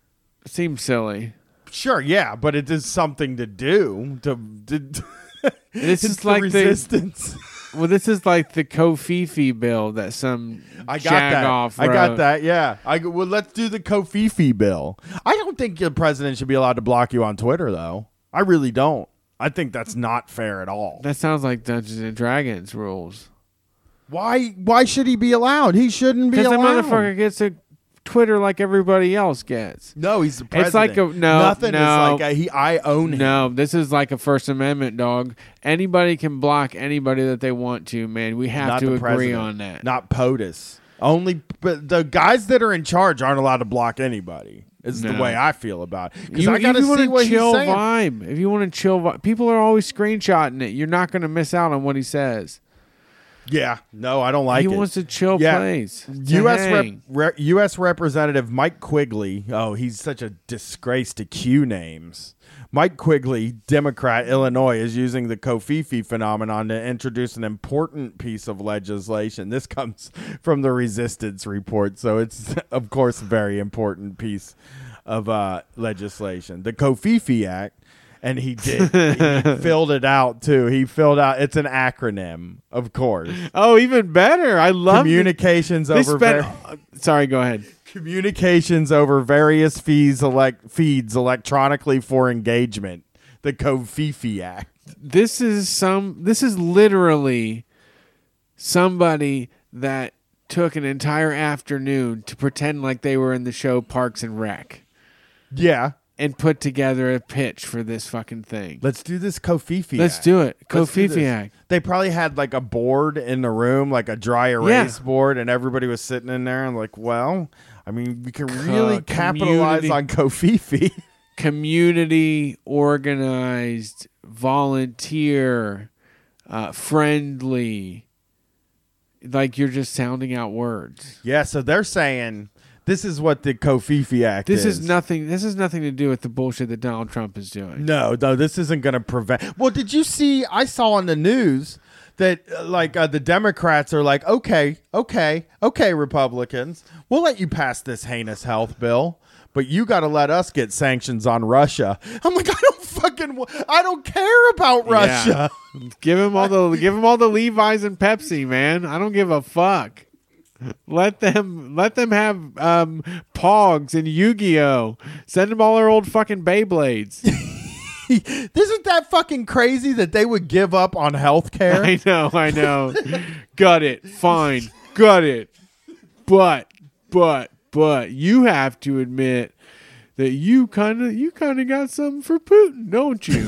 Seems silly. Sure, yeah, but it is something to do. To, to This it's is like the resistance. The, well, this is like the Kofifi bill that some I got that. jagoff I got wrote. that. Yeah. I go, well, let's do the Kofifi bill. I don't think the president should be allowed to block you on Twitter, though. I really don't. I think that's not fair at all. That sounds like Dungeons and Dragons rules. Why? Why should he be allowed? He shouldn't be Because the allowed. motherfucker gets a Twitter like everybody else gets. No, he's the president. It's like a no, Nothing no, is like a, he. I own him. No, this is like a First Amendment, dog. Anybody can block anybody that they want to, man. We have Not to the agree president. on that. Not POTUS. Only, but the guys that are in charge aren't allowed to block anybody. Is No. the way I feel about it. Because You, I got to if you see want what a chill he's saying. vibe, if you want to chill vibe, people are always screenshotting it. You're not going to miss out on what he says. Yeah, no, I don't like he it. wants a chill Yeah. place. to U S Rep, hang. Re, U S Representative Mike Quigley. Oh, he's such a disgrace to Q names. Mike Quigley, Democrat, Illinois, is using the Kofifi phenomenon to introduce an important piece of legislation. This comes from the Resistance Report, so it's, of course, a very important piece of uh, legislation. The Kofifi Act. And he did. He filled it out, too. He filled out. It's an acronym, of course. Oh, even better. I love Communications it. over. Spent, ver- uh, sorry, go ahead. Communications over various fees elect feeds electronically for engagement. The Kofifi Act. This is some. This is literally somebody that took an entire afternoon to pretend like they were in the show Parks and Rec. Yeah. and put together a pitch for this fucking thing. Let's do this Kofifi Let's act. do it. Let's do Kofifi this. act. They probably had like a board in the room, like a dry erase Yeah. board, and everybody was sitting in there and like, well, I mean, we can really Co- capitalize community- on Kofifi. Community organized, volunteer, uh, friendly. Like you're just sounding out words. Yeah, so they're saying this is what the Kofifi act This is. is nothing. This has nothing to do with the bullshit that Donald Trump is doing. No, no, this isn't going to prevent. Well, did you see? I saw on the news that uh, like uh, the Democrats are like, okay, okay, okay, Republicans, we'll let you pass this heinous health bill, but you got to let us get sanctions on Russia. I'm like, I don't fucking, wa- I don't care about Russia. Yeah. Give him all the give him all the Levi's and Pepsi, man. I don't give a fuck. Let them let them have um, Pogs and Yu-Gi-Oh. Send them all their old fucking Beyblades. Isn't that fucking crazy that they would give up on health care? I know, I know. Got it. Fine. Got it. But, but, but you have to admit that you kind of you kind of got something for Putin, don't you?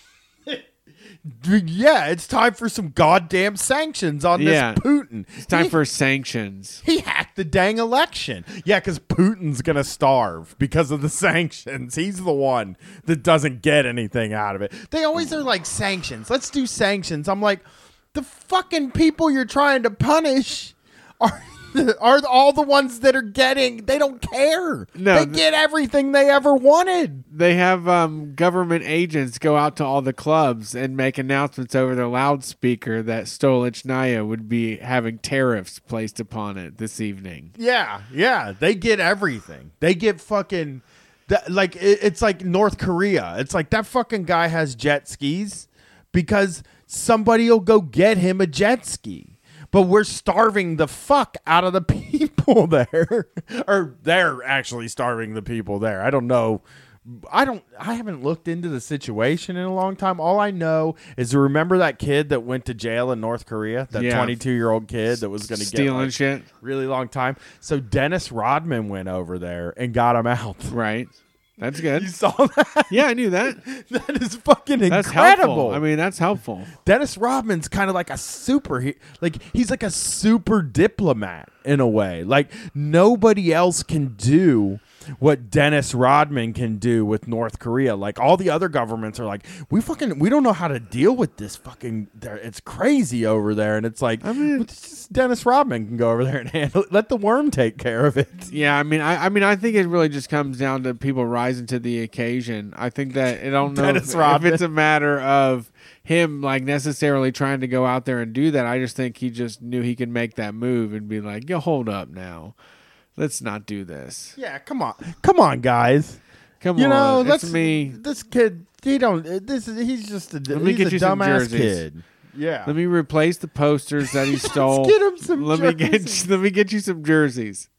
Yeah, it's time for some goddamn sanctions on Yeah. this Putin. It's time He- for sanctions. He hacked the dang election. Yeah, because Putin's going to starve because of the sanctions. He's the one that doesn't get anything out of it. They always are like, sanctions. Let's do sanctions. I'm like, the fucking people you're trying to punish are are all the ones that are getting, they don't care. No, they th- get everything they ever wanted. They have um, government agents go out to all the clubs and make announcements over their loudspeaker that Stolichnaya would be having tariffs placed upon it this evening. Yeah, yeah. They get everything. They get fucking, that, like, it, it's like North Korea. It's like that fucking guy has jet skis because somebody will go get him a jet ski. But we're starving the fuck out of the people there. Or they're actually starving the people there. I don't know. I don't I haven't looked into the situation in a long time. All I know is to remember that kid that went to jail in North Korea, that Yeah. twenty-two-year-old kid that was going to get Stealing like, shit. really long time. So Dennis Rodman went over there and got him out. Right. That's You good. saw that? Yeah, I knew that. That is fucking That's incredible. helpful. I mean, that's helpful. Dennis Rodman's kind of like a super, he, like he's like a super diplomat in a way. Like nobody else can do what Dennis Rodman can do with North Korea. Like all the other governments are like, we fucking, we don't know how to deal with this fucking, it's crazy over there. And it's like, I mean- it's just Dennis Rodman can go over there and handle it. Let the worm take care of it. Yeah, I mean, I, I mean, I think it really just comes down to people rising to the occasion. I think that I don't know Dennis if, if Rodman. it's a matter of him like necessarily trying to go out there and do that. I just think he just knew he could make that move and be like, "Yo, hold up now, let's not do this. Yeah, come on. Come on, guys. Come You on, know, it's let's me. This kid, he don't. uh, This is he's just a, Let me he's get a you some dumbass jerseys. kid. Yeah. Let me replace the posters that he stole. get him some let me jerseys. get let me get you some jerseys.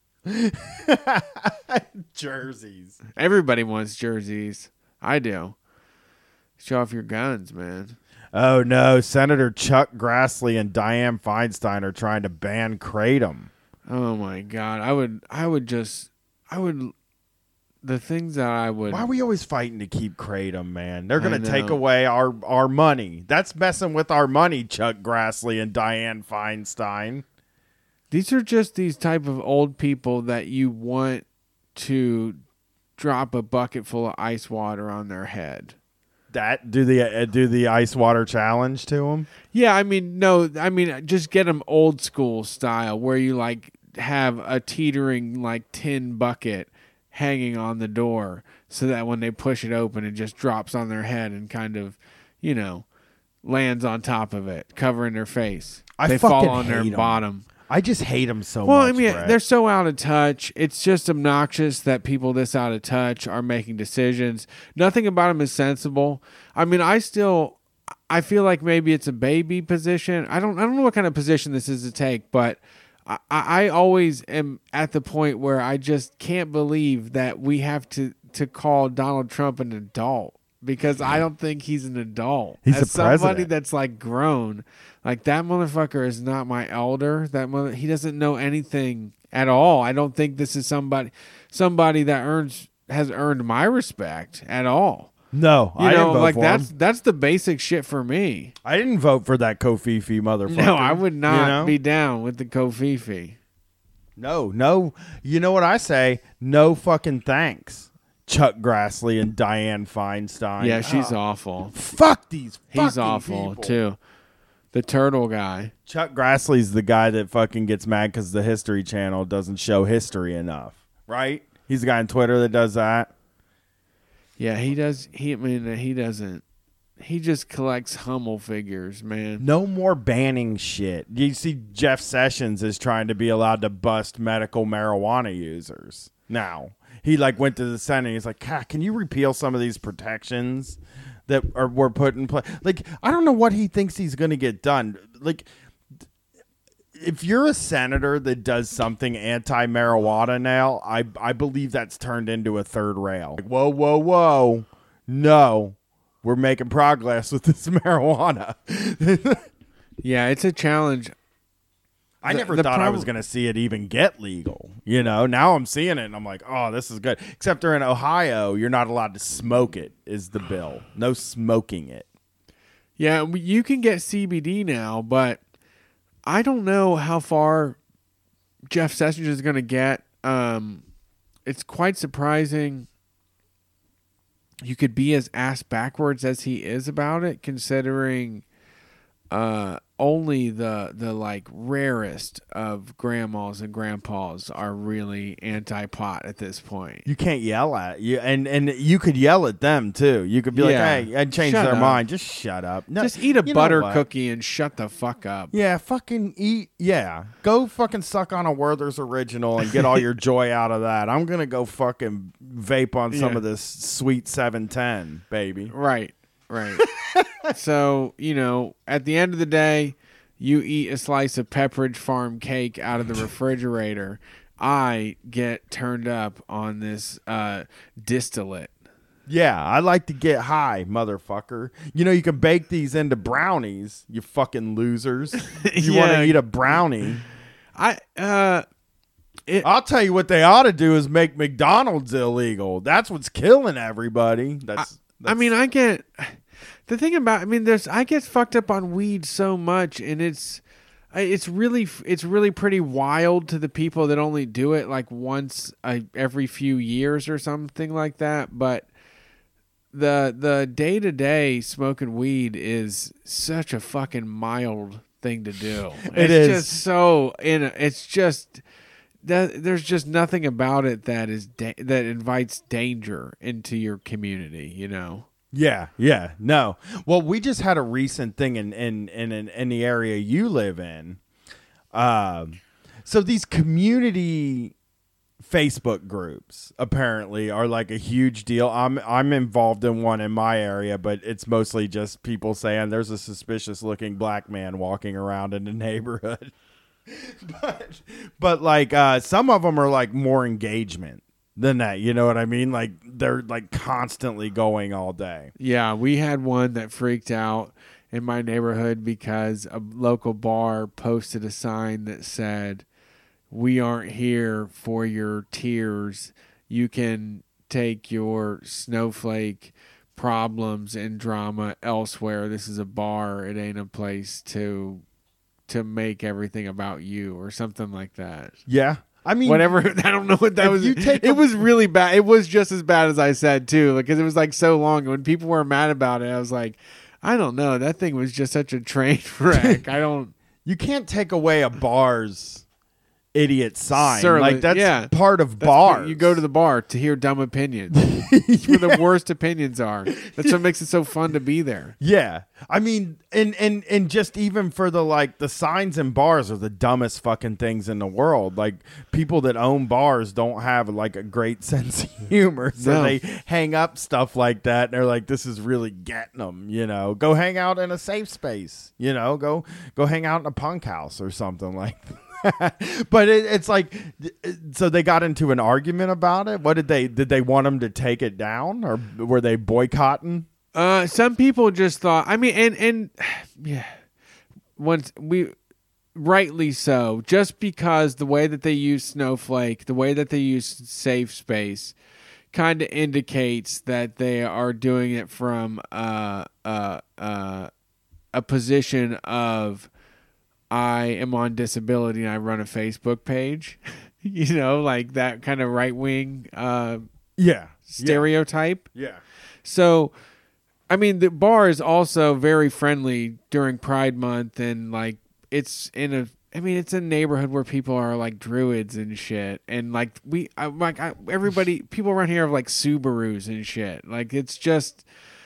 Jerseys. Everybody wants jerseys. I do. Show off your guns, man. Oh no, Senator Chuck Grassley and Dianne Feinstein are trying to ban kratom. Oh my God, I would, I would just, I would, the things that I would. Why are we always fighting to keep kratom, man? They're I going to take know. away our our money. That's messing with our money, Chuck Grassley and Dianne Feinstein. These are just these type of old people that you want to drop a bucket full of ice water on their head. That do the uh, do the ice water challenge to them. Yeah, I mean, no, I mean, just get them old school style where you like have a teetering like tin bucket hanging on the door so that when they push it open, it just drops on their head and kind of, you know, lands on top of it, covering their face. I they fall fucking on their hate 'em. bottom. I just hate them so Well, much. I mean, Brett. they're so out of touch. It's just obnoxious that people this out of touch are making decisions. Nothing about them is sensible. I mean, I still, I feel like maybe it's a baby position. I don't, I don't know what kind of position this is to take, but I, I always am at the point where I just can't believe that we have to to call Donald Trump an adult. Because I don't think he's an adult. He's As the somebody president. that's like grown, like that motherfucker is not my elder. That mother, he doesn't know anything at all. I don't think this is somebody somebody that earns has earned my respect at all. No, You I know, didn't vote like for that's him. that's the basic shit for me. I didn't vote for that Kofifi motherfucker. No, I would not you know? be down with the Kofifi. No, no. You know what I say? No fucking thanks. Chuck Grassley and Dianne Feinstein. Yeah, she's Ah, awful. fuck these. He's fucking awful people. too. The turtle guy. Chuck Grassley's the guy that fucking gets mad because the History Channel doesn't show history enough, right? He's the guy on Twitter that does that. Yeah, he does. He I mean he doesn't. He just collects Hummel figures, man. No more banning shit. You see, Jeff Sessions is trying to be allowed to bust medical marijuana users now. He like went to the Senate. He's like, God, can you repeal some of these protections that are were put in place? Like, I don't know what he thinks he's going to get done. Like, if you're a senator that does something anti-marijuana now, I I believe that's turned into a third rail. Like, whoa, whoa, whoa, no, we're making progress with this marijuana. Yeah, it's a challenge. I The- never the thought I prob- was going to see it even get legal. You know, now I'm seeing it and I'm like, oh, this is good. Except they're in Ohio, you're not allowed to smoke it, is the bill. No smoking it. Yeah, we- you can get C B D now, but I don't know how far Jeff Sessions is going to get. Um, it's quite surprising you could be as ass backwards as he is about it, considering uh, only the the like rarest of grandmas and grandpas are really anti-pot at this point. You can't yell at you, and and you could yell at them too. You could be Yeah. like, "Hey," and change Shut their up. mind. Just shut up. No, Just eat a you know butter what? cookie and shut the fuck up. Yeah, fucking eat. Yeah, go fucking suck on a Werther's original and get all your joy out of that. I'm gonna go fucking vape on some Yeah. of this sweet seven ten, baby. Right, right. So, you know, at the end of the day, you eat a slice of Pepperidge Farm cake out of the refrigerator. I get turned up on this uh, distillate. Yeah, I like to get high, motherfucker. You know, you can bake these into brownies, you fucking losers. You want Yeah. to eat a brownie. I uh, it, I'll tell you what they ought to do is make McDonald's illegal. That's what's killing everybody. That's, I mean, I get the thing about. I mean, there's I get fucked up on weed so much, and it's I- it's really it's really pretty wild to the people that only do it like once a, every few years or something like that. But the the day to day smoking weed is such a fucking mild thing to do. It it's is. just so in. A, it's just. That, there's just nothing about it that is da- that invites danger into your community, you know. Yeah, yeah, no. Well, we just had a recent thing in in in in, in the area you live in. Um, so these community Facebook groups apparently are like a huge deal. I'm I'm involved in one in my area, but it's mostly just people saying there's a suspicious looking black man walking around in the neighborhood. but but like uh, some of them are like more engagement than that. You know what I mean? Like they're like constantly going all day. Yeah, we had one that freaked out in my neighborhood because a local bar posted a sign that said, "We aren't here for your tears. You can take your snowflake problems and drama elsewhere. This is a bar. It ain't a place to to make everything about you," or something like that. Yeah. I mean, Whatever. I don't know what that if was. you take it a- was really bad. It was just as bad as I said too, because it was like so long. When people were mad about it, I was like, I don't know. That thing was just such a train wreck. I don't. you can't take away a bar's idiot sign. Certainly, like that's yeah. part of That's bars. what- You go to the bar to hear dumb opinions. That's where the worst opinions are. That's what makes it so fun to be there. Yeah. I mean, and, and, and just even for the, like, the signs in bars are the dumbest fucking things in the world. Like, people that own bars don't have, like, a great sense of humor. So No. they hang up stuff like that. And they're like, this is really getting them, you know. Go hang out in a safe space, you know. Go, go hang out in a punk house or something like that. But it, it's like, so they got into an argument about it. What did they, did they want them to take it down, or were they boycotting? Uh, some people just thought. I mean, and and yeah, once we, rightly so, just because the way that they use Snowflake, the way that they use Safe Space, kind of indicates that they are doing it from uh, uh, uh, a position of I am on disability and I run a Facebook page. You know, like that kind of right wing uh, yeah stereotype. Yeah. So, I mean, the bar is also very friendly during Pride Month, and like it's in a. I mean, it's a neighborhood where people are like druids and shit, and like we, I, like I, everybody, people around here have like Subarus and shit. Like it's just.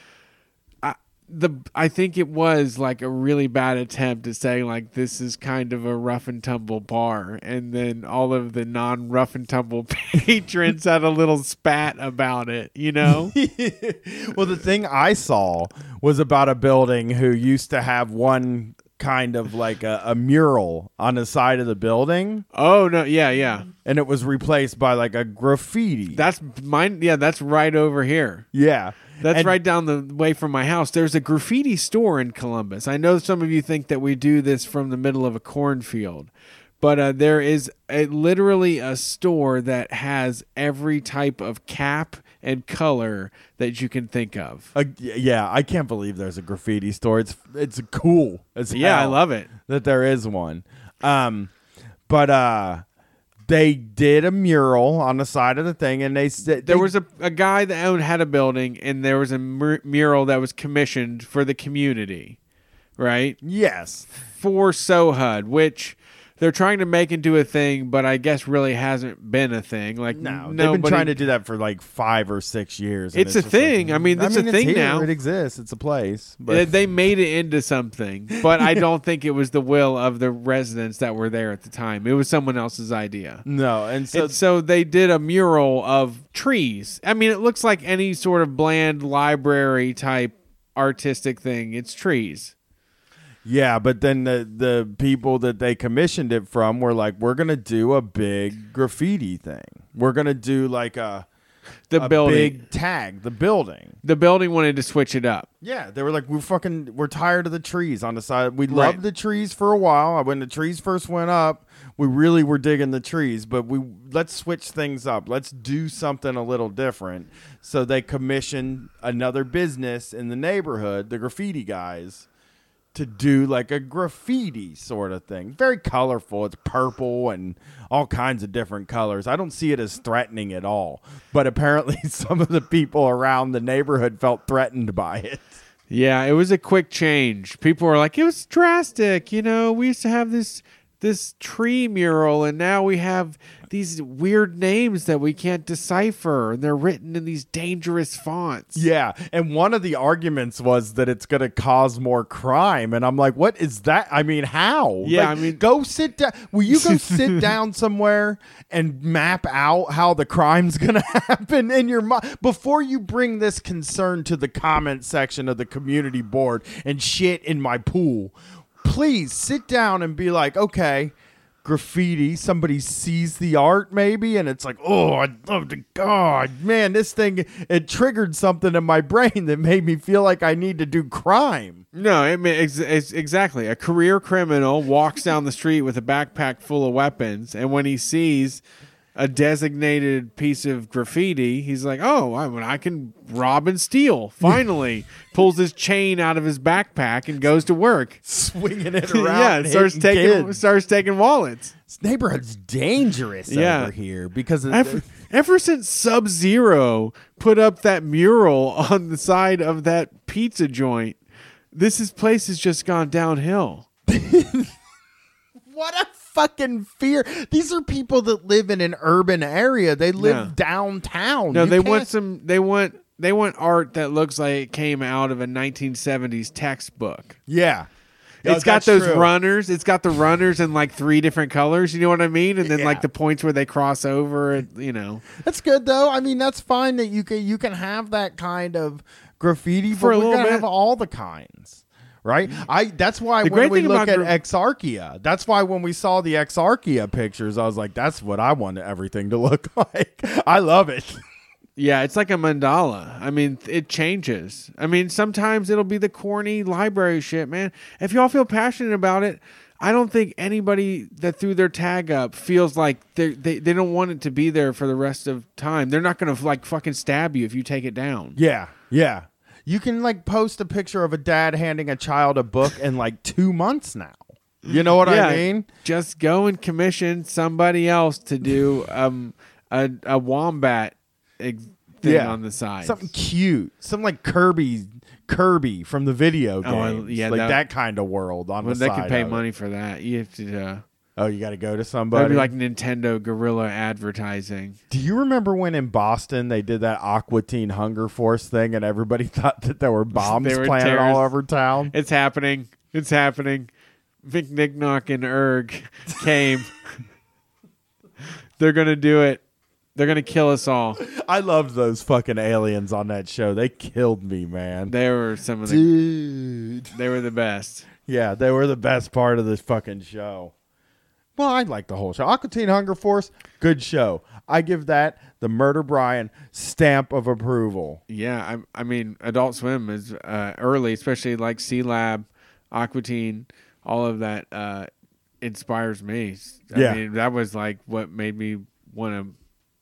The I think it was like a really bad attempt at saying like this is kind of a rough and tumble bar, and then all of the non rough and tumble patrons had a little spat about it, you know. Well, the thing I saw was about a building who used to have one kind of like a, a mural on the side of the building. Oh no, yeah, yeah, and it was replaced by like a graffiti. That's mine. Yeah, that's right over here. Yeah. That's and, right down the way from my house. There's a graffiti store in Columbus. I know some of you think that we do this from the middle of a cornfield, but uh, there is a, literally a store that has every type of cap and color that you can think of. Uh, yeah, I can't believe there's a graffiti store. It's it's cool as yeah, hell I love it that there is one. Um, but uh. They did a mural on the side of the thing, and they said there was a, a guy that owned had a building, and there was a mur- mural that was commissioned for the community, right? Yes, for SoHUD, which they're trying to make into a thing, but I guess really hasn't been a thing. Like no, nobody, they've been trying to do that for like five or six years. It's, it's a thing. Like, I mean, it's I mean, a thing it's now. It exists. It's a place. But they made it into something, but I don't think it was the will of the residents that were there at the time. It was someone else's idea. No, and so and so they did a mural of trees. I mean, it looks like any sort of bland library type artistic thing. It's trees. Yeah, but then the, the people that they commissioned it from were like, we're going to do a big graffiti thing. We're going to do like a, the a building. big tag, the building. The building wanted to switch it up. Yeah, they were like, we're fucking, we're tired of the trees on the side. We right. loved the trees for a while. When the trees first went up, we really were digging the trees, but we let's switch things up. Let's do something a little different. So they commissioned another business in the neighborhood, the graffiti guys, to do like a graffiti sort of thing. Very colorful. It's purple and all kinds of different colors. I don't see it as threatening at all. But apparently some of the people around the neighborhood felt threatened by it. Yeah, it was a quick change. People were like, it was drastic. You know, we used to have this this tree mural, and now we have these weird names that we can't decipher, and they're written in these dangerous fonts. Yeah, and one of the arguments was that it's going to cause more crime, and I'm like, what is that? I mean, how? Yeah, like, I mean, go sit down. Will you go sit down somewhere and map out how the crime's going to happen in your mind before you bring this concern to the comment section of the community board and shit in my pool? Please sit down and be like, okay, graffiti, somebody sees the art maybe, and it's like, oh, I love to God, man, this thing, it triggered something in my brain that made me feel like I need to do crime. No, I mean, it's, it's exactly. A career criminal walks down the street with a backpack full of weapons, and when he sees a designated piece of graffiti, he's like, oh, I, mean, I can rob and steal. Finally. Pulls his chain out of his backpack and goes to work. Swinging it around. yeah, starts taking, starts taking wallets. This neighborhood's dangerous yeah. over here because of ever, ever since Sub-Zero put up that mural on the side of that pizza joint, this is, place has just gone downhill. What a fucking fear. These are people that live in an urban area. They live yeah. downtown. No, you they can't... want some they want they want art that looks like it came out of a nineteen seventies textbook. Yeah. It's no, got those true. runners. It's got the runners in like three different colors. You know what I mean? And then yeah. like the points where they cross over, you know. That's good though. I mean, that's fine that you can you can have that kind of graffiti, for but a we're little gonna bit. have all the kinds. Right, I. That's why the when we look at gra- Exarchia, that's why when we saw the Exarchia pictures, I was like, "That's what I want everything to look like." I love it. Yeah, it's like a mandala. I mean, it changes. I mean, sometimes it'll be the corny library shit, man. If y'all feel passionate about it, I don't think anybody that threw their tag up feels like they they they don't want it to be there for the rest of time. They're not going to like fucking stab you if you take it down. Yeah, yeah. You can like post a picture of a dad handing a child a book in like two months now. You know what yeah, I mean? Just go and commission somebody else to do um a a wombat ex- thing Yeah. on the side. Something cute, something like Kirby, Kirby from the video Oh, I- games, yeah, like that- that, kind of world on Well, the they side. can pay of it. money for that. You have to. Uh, Oh, you got to go to that'd somebody. be like Nintendo guerrilla advertising. Do you remember when in Boston they did that Aqua Teen Hunger Force thing, and everybody thought that there were bombs They were planted terrorists. all over town? It's happening. It's happening. Vic Nicknock and Erg came. They're gonna do it. They're gonna kill us all. I loved those fucking aliens on that show. They killed me, man. They were some of the. Dude. They were the best. Yeah, they were the best part of this fucking show. Well, I like the whole show. Aqua Teen Hunger Force, good show. I give that the Murder Brian stamp of approval. Yeah, I, I mean, Adult Swim is uh, early, especially like C Lab, Aqua Teen, all of that uh, inspires me. I Yeah. mean, that was like what made me want to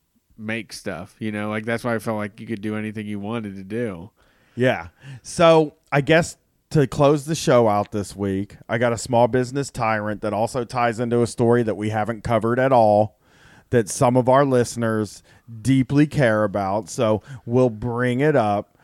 make stuff. You know, like that's why I felt like you could do anything you wanted to do. Yeah. So I guess to close the show out this week, I got a small business tyrant that also ties into a story that we haven't covered at all, that some of our listeners deeply care about. So we'll bring it up.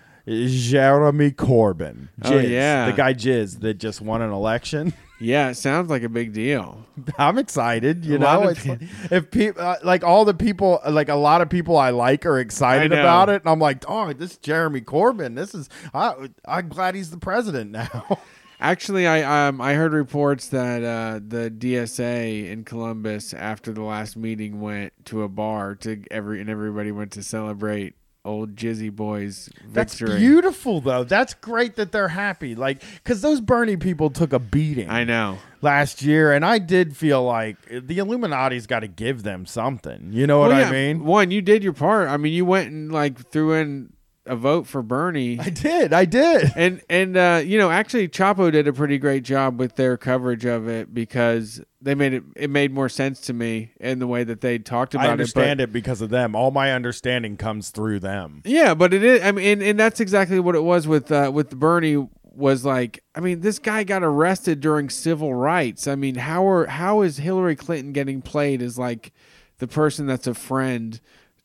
Jeremy Corbyn. Oh, Jizz, yeah. The guy Jizz that just won an election. Yeah, it sounds like a big deal. I'm excited. You A lot know, of it's pe- like, if people uh, like all the people, like a lot of people I like are excited I know. about it, and I'm like, oh, this is Jeremy Corbyn. This is I, I'm glad he's the president now. Actually, I um I heard reports that uh, the D S A in Columbus after the last meeting went to a bar to every and everybody went to celebrate old Jizzy Boy's That's victory. beautiful, though. That's great that they're happy. Like, because those Bernie people took a beating I know. last year, and I did feel like the Illuminati's got to give them something. You know what Well, I yeah, mean? One, you did your part. I mean, you went and like threw in a vote for Bernie. I did. I did. And and uh, you know, actually, Chapo did a pretty great job with their coverage of it because they made it. It made more sense to me in the way that they talked about I understand it. it because of them. All my understanding comes through them. But, yeah, but it is. I mean, and, and that's exactly what it was with uh, with Bernie. Was like, I mean, this guy got arrested during civil rights. I mean, how are how is Hillary Clinton getting played as like the person that's a friend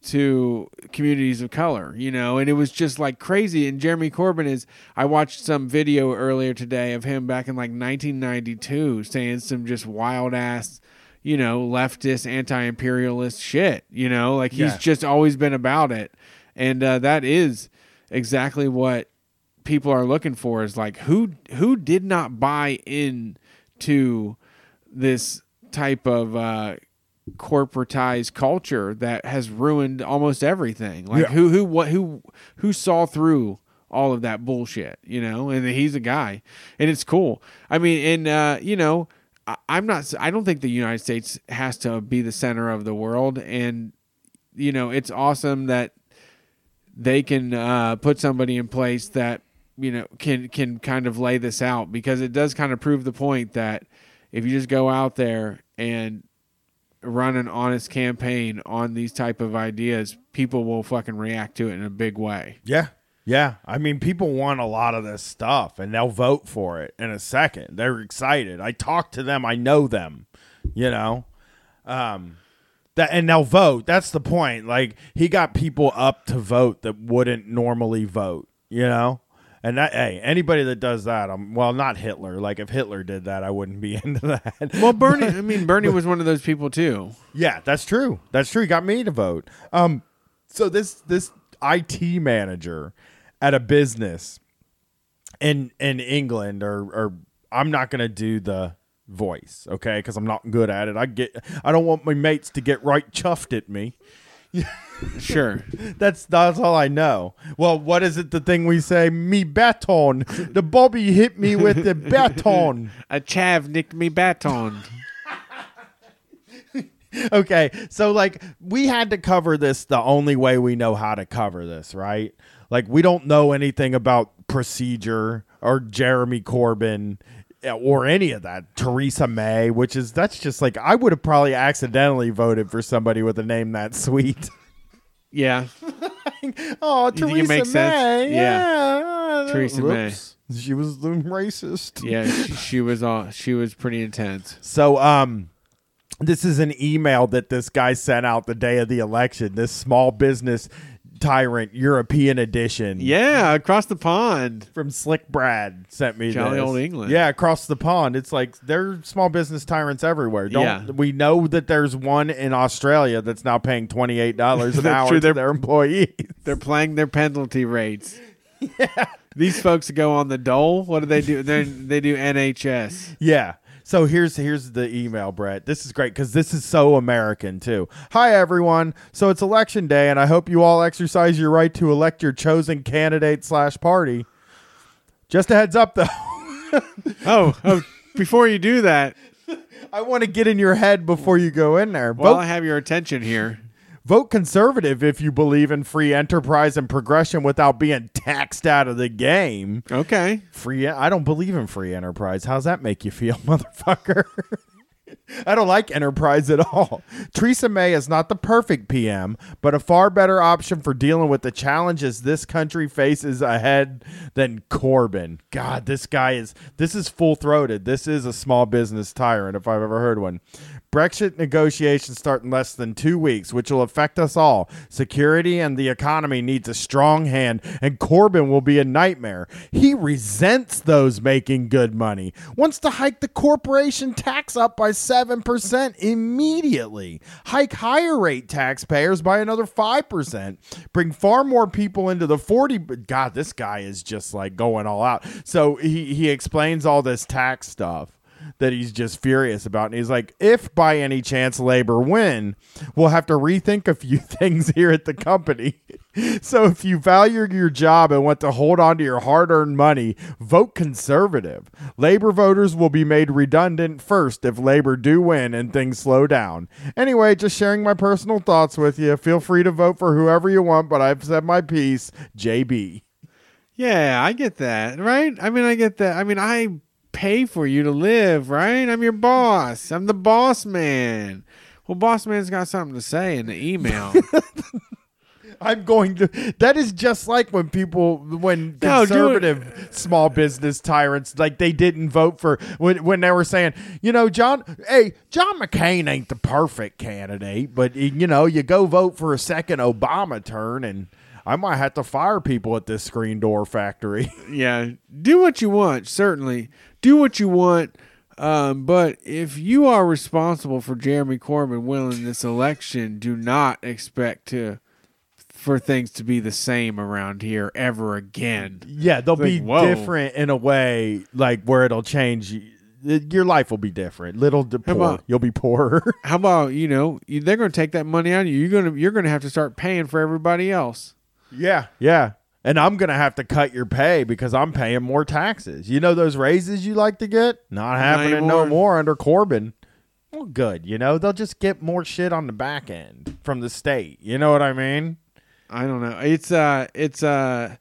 to communities of color, you know? And it was just like crazy. And Jeremy Corbyn is, I watched some video earlier today of him back in like nineteen ninety-two saying some just wild ass, you know, leftist, anti-imperialist shit, you know, like he's Yeah. just always been about it. And uh, that is exactly what people are looking for, is like, who, who did not buy in to this type of, uh, corporatized culture that has ruined almost everything. Like Yeah. who who what who who saw through all of that bullshit, you know? And he's a guy, and it's cool. I mean, and uh, you know, I, I'm not. I don't think the United States has to be the center of the world, and you know, it's awesome that they can uh, put somebody in place that you know can can kind of lay this out, because it does kind of prove the point that if you just go out there and run an honest campaign on these type of ideas, people will fucking react to it in a big way. Yeah. Yeah. I mean, people want a lot of this stuff, and they'll vote for it in a second. They're excited. I talk to them. I know them, you know, um, that, and they'll vote. That's the point. Like, he got people up to vote that wouldn't normally vote, you know? And that, hey, anybody that does that, I'm well, not Hitler. Like, if Hitler did that, I wouldn't be into that. Well, Bernie, I mean, Bernie was one of those people too. Yeah, that's true. That's true. He got me to vote. Um, so this this I T manager at a business in in England, or or I'm not gonna do the voice, okay? Because I'm not good at it. I get. I don't want my mates to get right chuffed at me. Sure. That's that's all I know. Well, what is it? The thing we say, me baton. The Bobby hit me with the baton. A chav nicked me baton. Okay, so like we had to cover this the only way we know how to cover this, right? Like we don't know anything about procedure or Jeremy Corbyn or any of that. Theresa May, which is, that's just like, I would have probably accidentally voted for somebody with a name that sweet. Yeah. Oh, You think it Theresa makes May. sense? Yeah. Yeah. Theresa May. Whoops. She was the racist. Yeah, she, she was all she was pretty intense. So, um, this is an email that this guy sent out the day of the election. This small business tyrant European edition. Yeah, across the pond. From Slick Brad sent me Jolly this. old England. Yeah, across the pond. It's like there are small business tyrants everywhere. Don't Yeah. we know that there's one in Australia that's now paying twenty-eight dollars an That's hour true. to They're- their employees? They're playing their penalty rates. Yeah. These folks go on the dole. What do they do? They they do N H S. Yeah. So here's here's the email, Brett. This is great because this is so American too. Hi everyone. So it's election day, and I hope you all exercise your right to elect your chosen candidate slash party. Just a heads up, though. Oh, oh! Before you do that, I want to get in your head before you go in there. while Vote, I have your attention here, vote conservative if you believe in free enterprise and progression without being taxed out of the game. okay. Free. I don't believe in free enterprise. How's that make you feel, motherfucker? I don't like enterprise at all. Theresa May is not the perfect P M, but a far better option for dealing with the challenges this country faces ahead than Corbyn. God, this guy is, this is full-throated. This is a small business tyrant if I've ever heard one. Brexit negotiations start in less than two weeks, which will affect us all. Security and the economy needs a strong hand, and Corbyn will be a nightmare. He resents those making good money, wants to hike the corporation tax up by seven percent immediately, hike higher rate taxpayers by another five percent, bring far more people into the forty. God, this guy is just like going all out. So he, he explains all this tax stuff that he's just furious about. And he's like, if by any chance Labor win, we'll have to rethink a few things here at the company. So if you value your job and want to hold on to your hard-earned money, vote conservative. Labor voters will be made redundant first if Labor do win and things slow down. Anyway, just sharing my personal thoughts with you. Feel free to vote for whoever you want, but I've said my piece. J B. Yeah, I get that, right? I mean, I get that. I mean, I pay for you to live, right? I'm your boss. I'm the boss man. Well, boss man's got something to say in the email. I'm going to. That is just like when people, when No, conservative small business tyrants, like they didn't vote for, when, when they were saying, you know, John, hey, John McCain ain't the perfect candidate, but, you know, you go vote for a second Obama turn and I might have to fire people at this screen door factory. Yeah, do what you want, certainly. Do what you want. Um, but if you are responsible for Jeremy Corbyn winning this election, do not expect to for things to be the same around here ever again. Yeah, they'll Like, be whoa. different in a way, like where it'll change. Your life will be different. Little to poor. about- You'll be poorer. How about, you know, you, they're going to take that money out of you. You're going to you're going to have to start paying for everybody else. Yeah. Yeah. And I'm going to have to cut your pay because I'm paying more taxes. You know those raises you like to get? Not happening anymore. no more under Corbyn. Well, good. You know, they'll just get more shit on the back end from the state. You know what I mean? I don't know. It's uh it's uh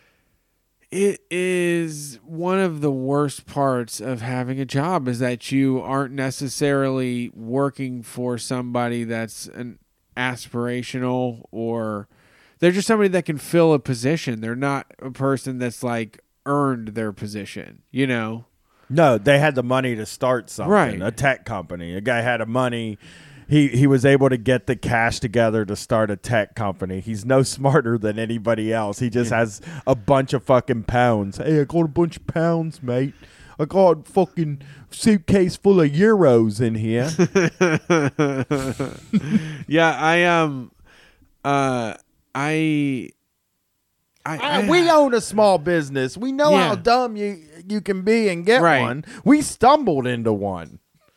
it is one of the worst parts of having a job is that you aren't necessarily working for somebody that's an aspirational, or they're just somebody that can fill a position. They're not a person that's like earned their position, you know? No, they had the money to start something. Right. A tech company. A guy had a money. He he was able to get the cash together to start a tech company. He's no smarter than anybody else. He just Yeah. has a bunch of fucking pounds. Hey, I got a bunch of pounds, mate. I got a fucking suitcase full of euros in here. Yeah, I um uh I I, I, I we own a small business. We know Yeah. how dumb you you can be and get Right. one. We stumbled into one.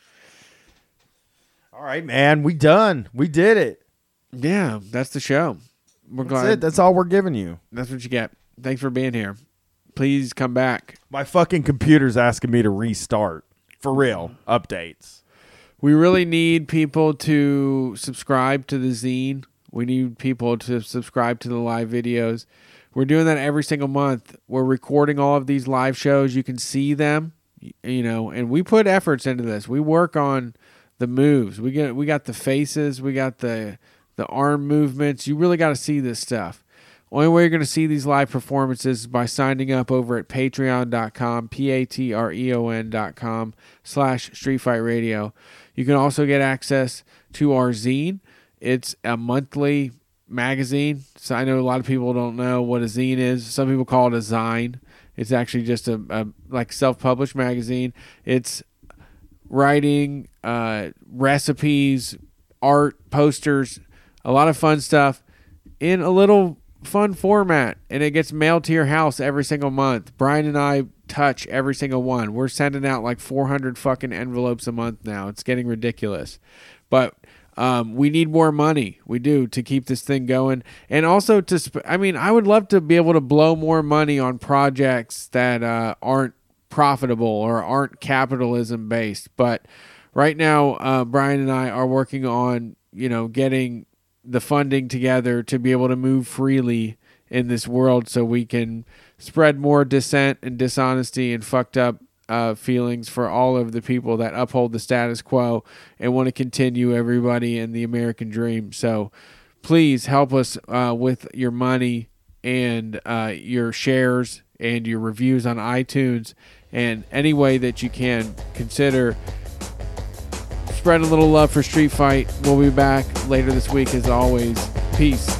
All right, man. We done. We did it. Yeah, that's the show. We're That's glad it. That's all we're giving you. that's what you get. Thanks for being here. Please come back. My fucking computer's asking me to restart. For real. Updates. We really need people to subscribe to the zine. We need people to subscribe to the live videos. We're doing that every single month. We're recording all of these live shows. You can see them. you know, and we put efforts into this. We work on the moves. We get we got the faces, we got the the arm movements. You really got to see this stuff. Only way you're going to see these live performances is by signing up over at patreon dot com, P A T R E O N dot com slash Street Fight Radio. You can also get access to our zine. It's a monthly magazine. So I know a lot of people don't know what a zine is. Some people call it a zine. It's actually just a, a like self-published magazine. It's writing, uh, recipes, art, posters, a lot of fun stuff in a little fun format, and it gets mailed to your house every single month. Brian and I touch every single one. We're sending out like four hundred fucking envelopes a month now. It's getting ridiculous. But um, we need more money. We do, to keep this thing going. And also to, sp- I mean, I would love to be able to blow more money on projects that uh, aren't profitable or aren't capitalism based. But right now, uh, Brian and I are working on, you know, getting the funding together to be able to move freely in this world so we can spread more dissent and dishonesty and fucked up uh, feelings for all of the people that uphold the status quo and want to continue everybody in the American dream. So please help us uh, with your money and uh, your shares and your reviews on iTunes, and any way that you can consider spread a little love for Street Fight. We'll be back later this week as always. Peace.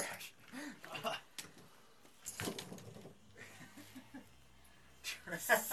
Trash.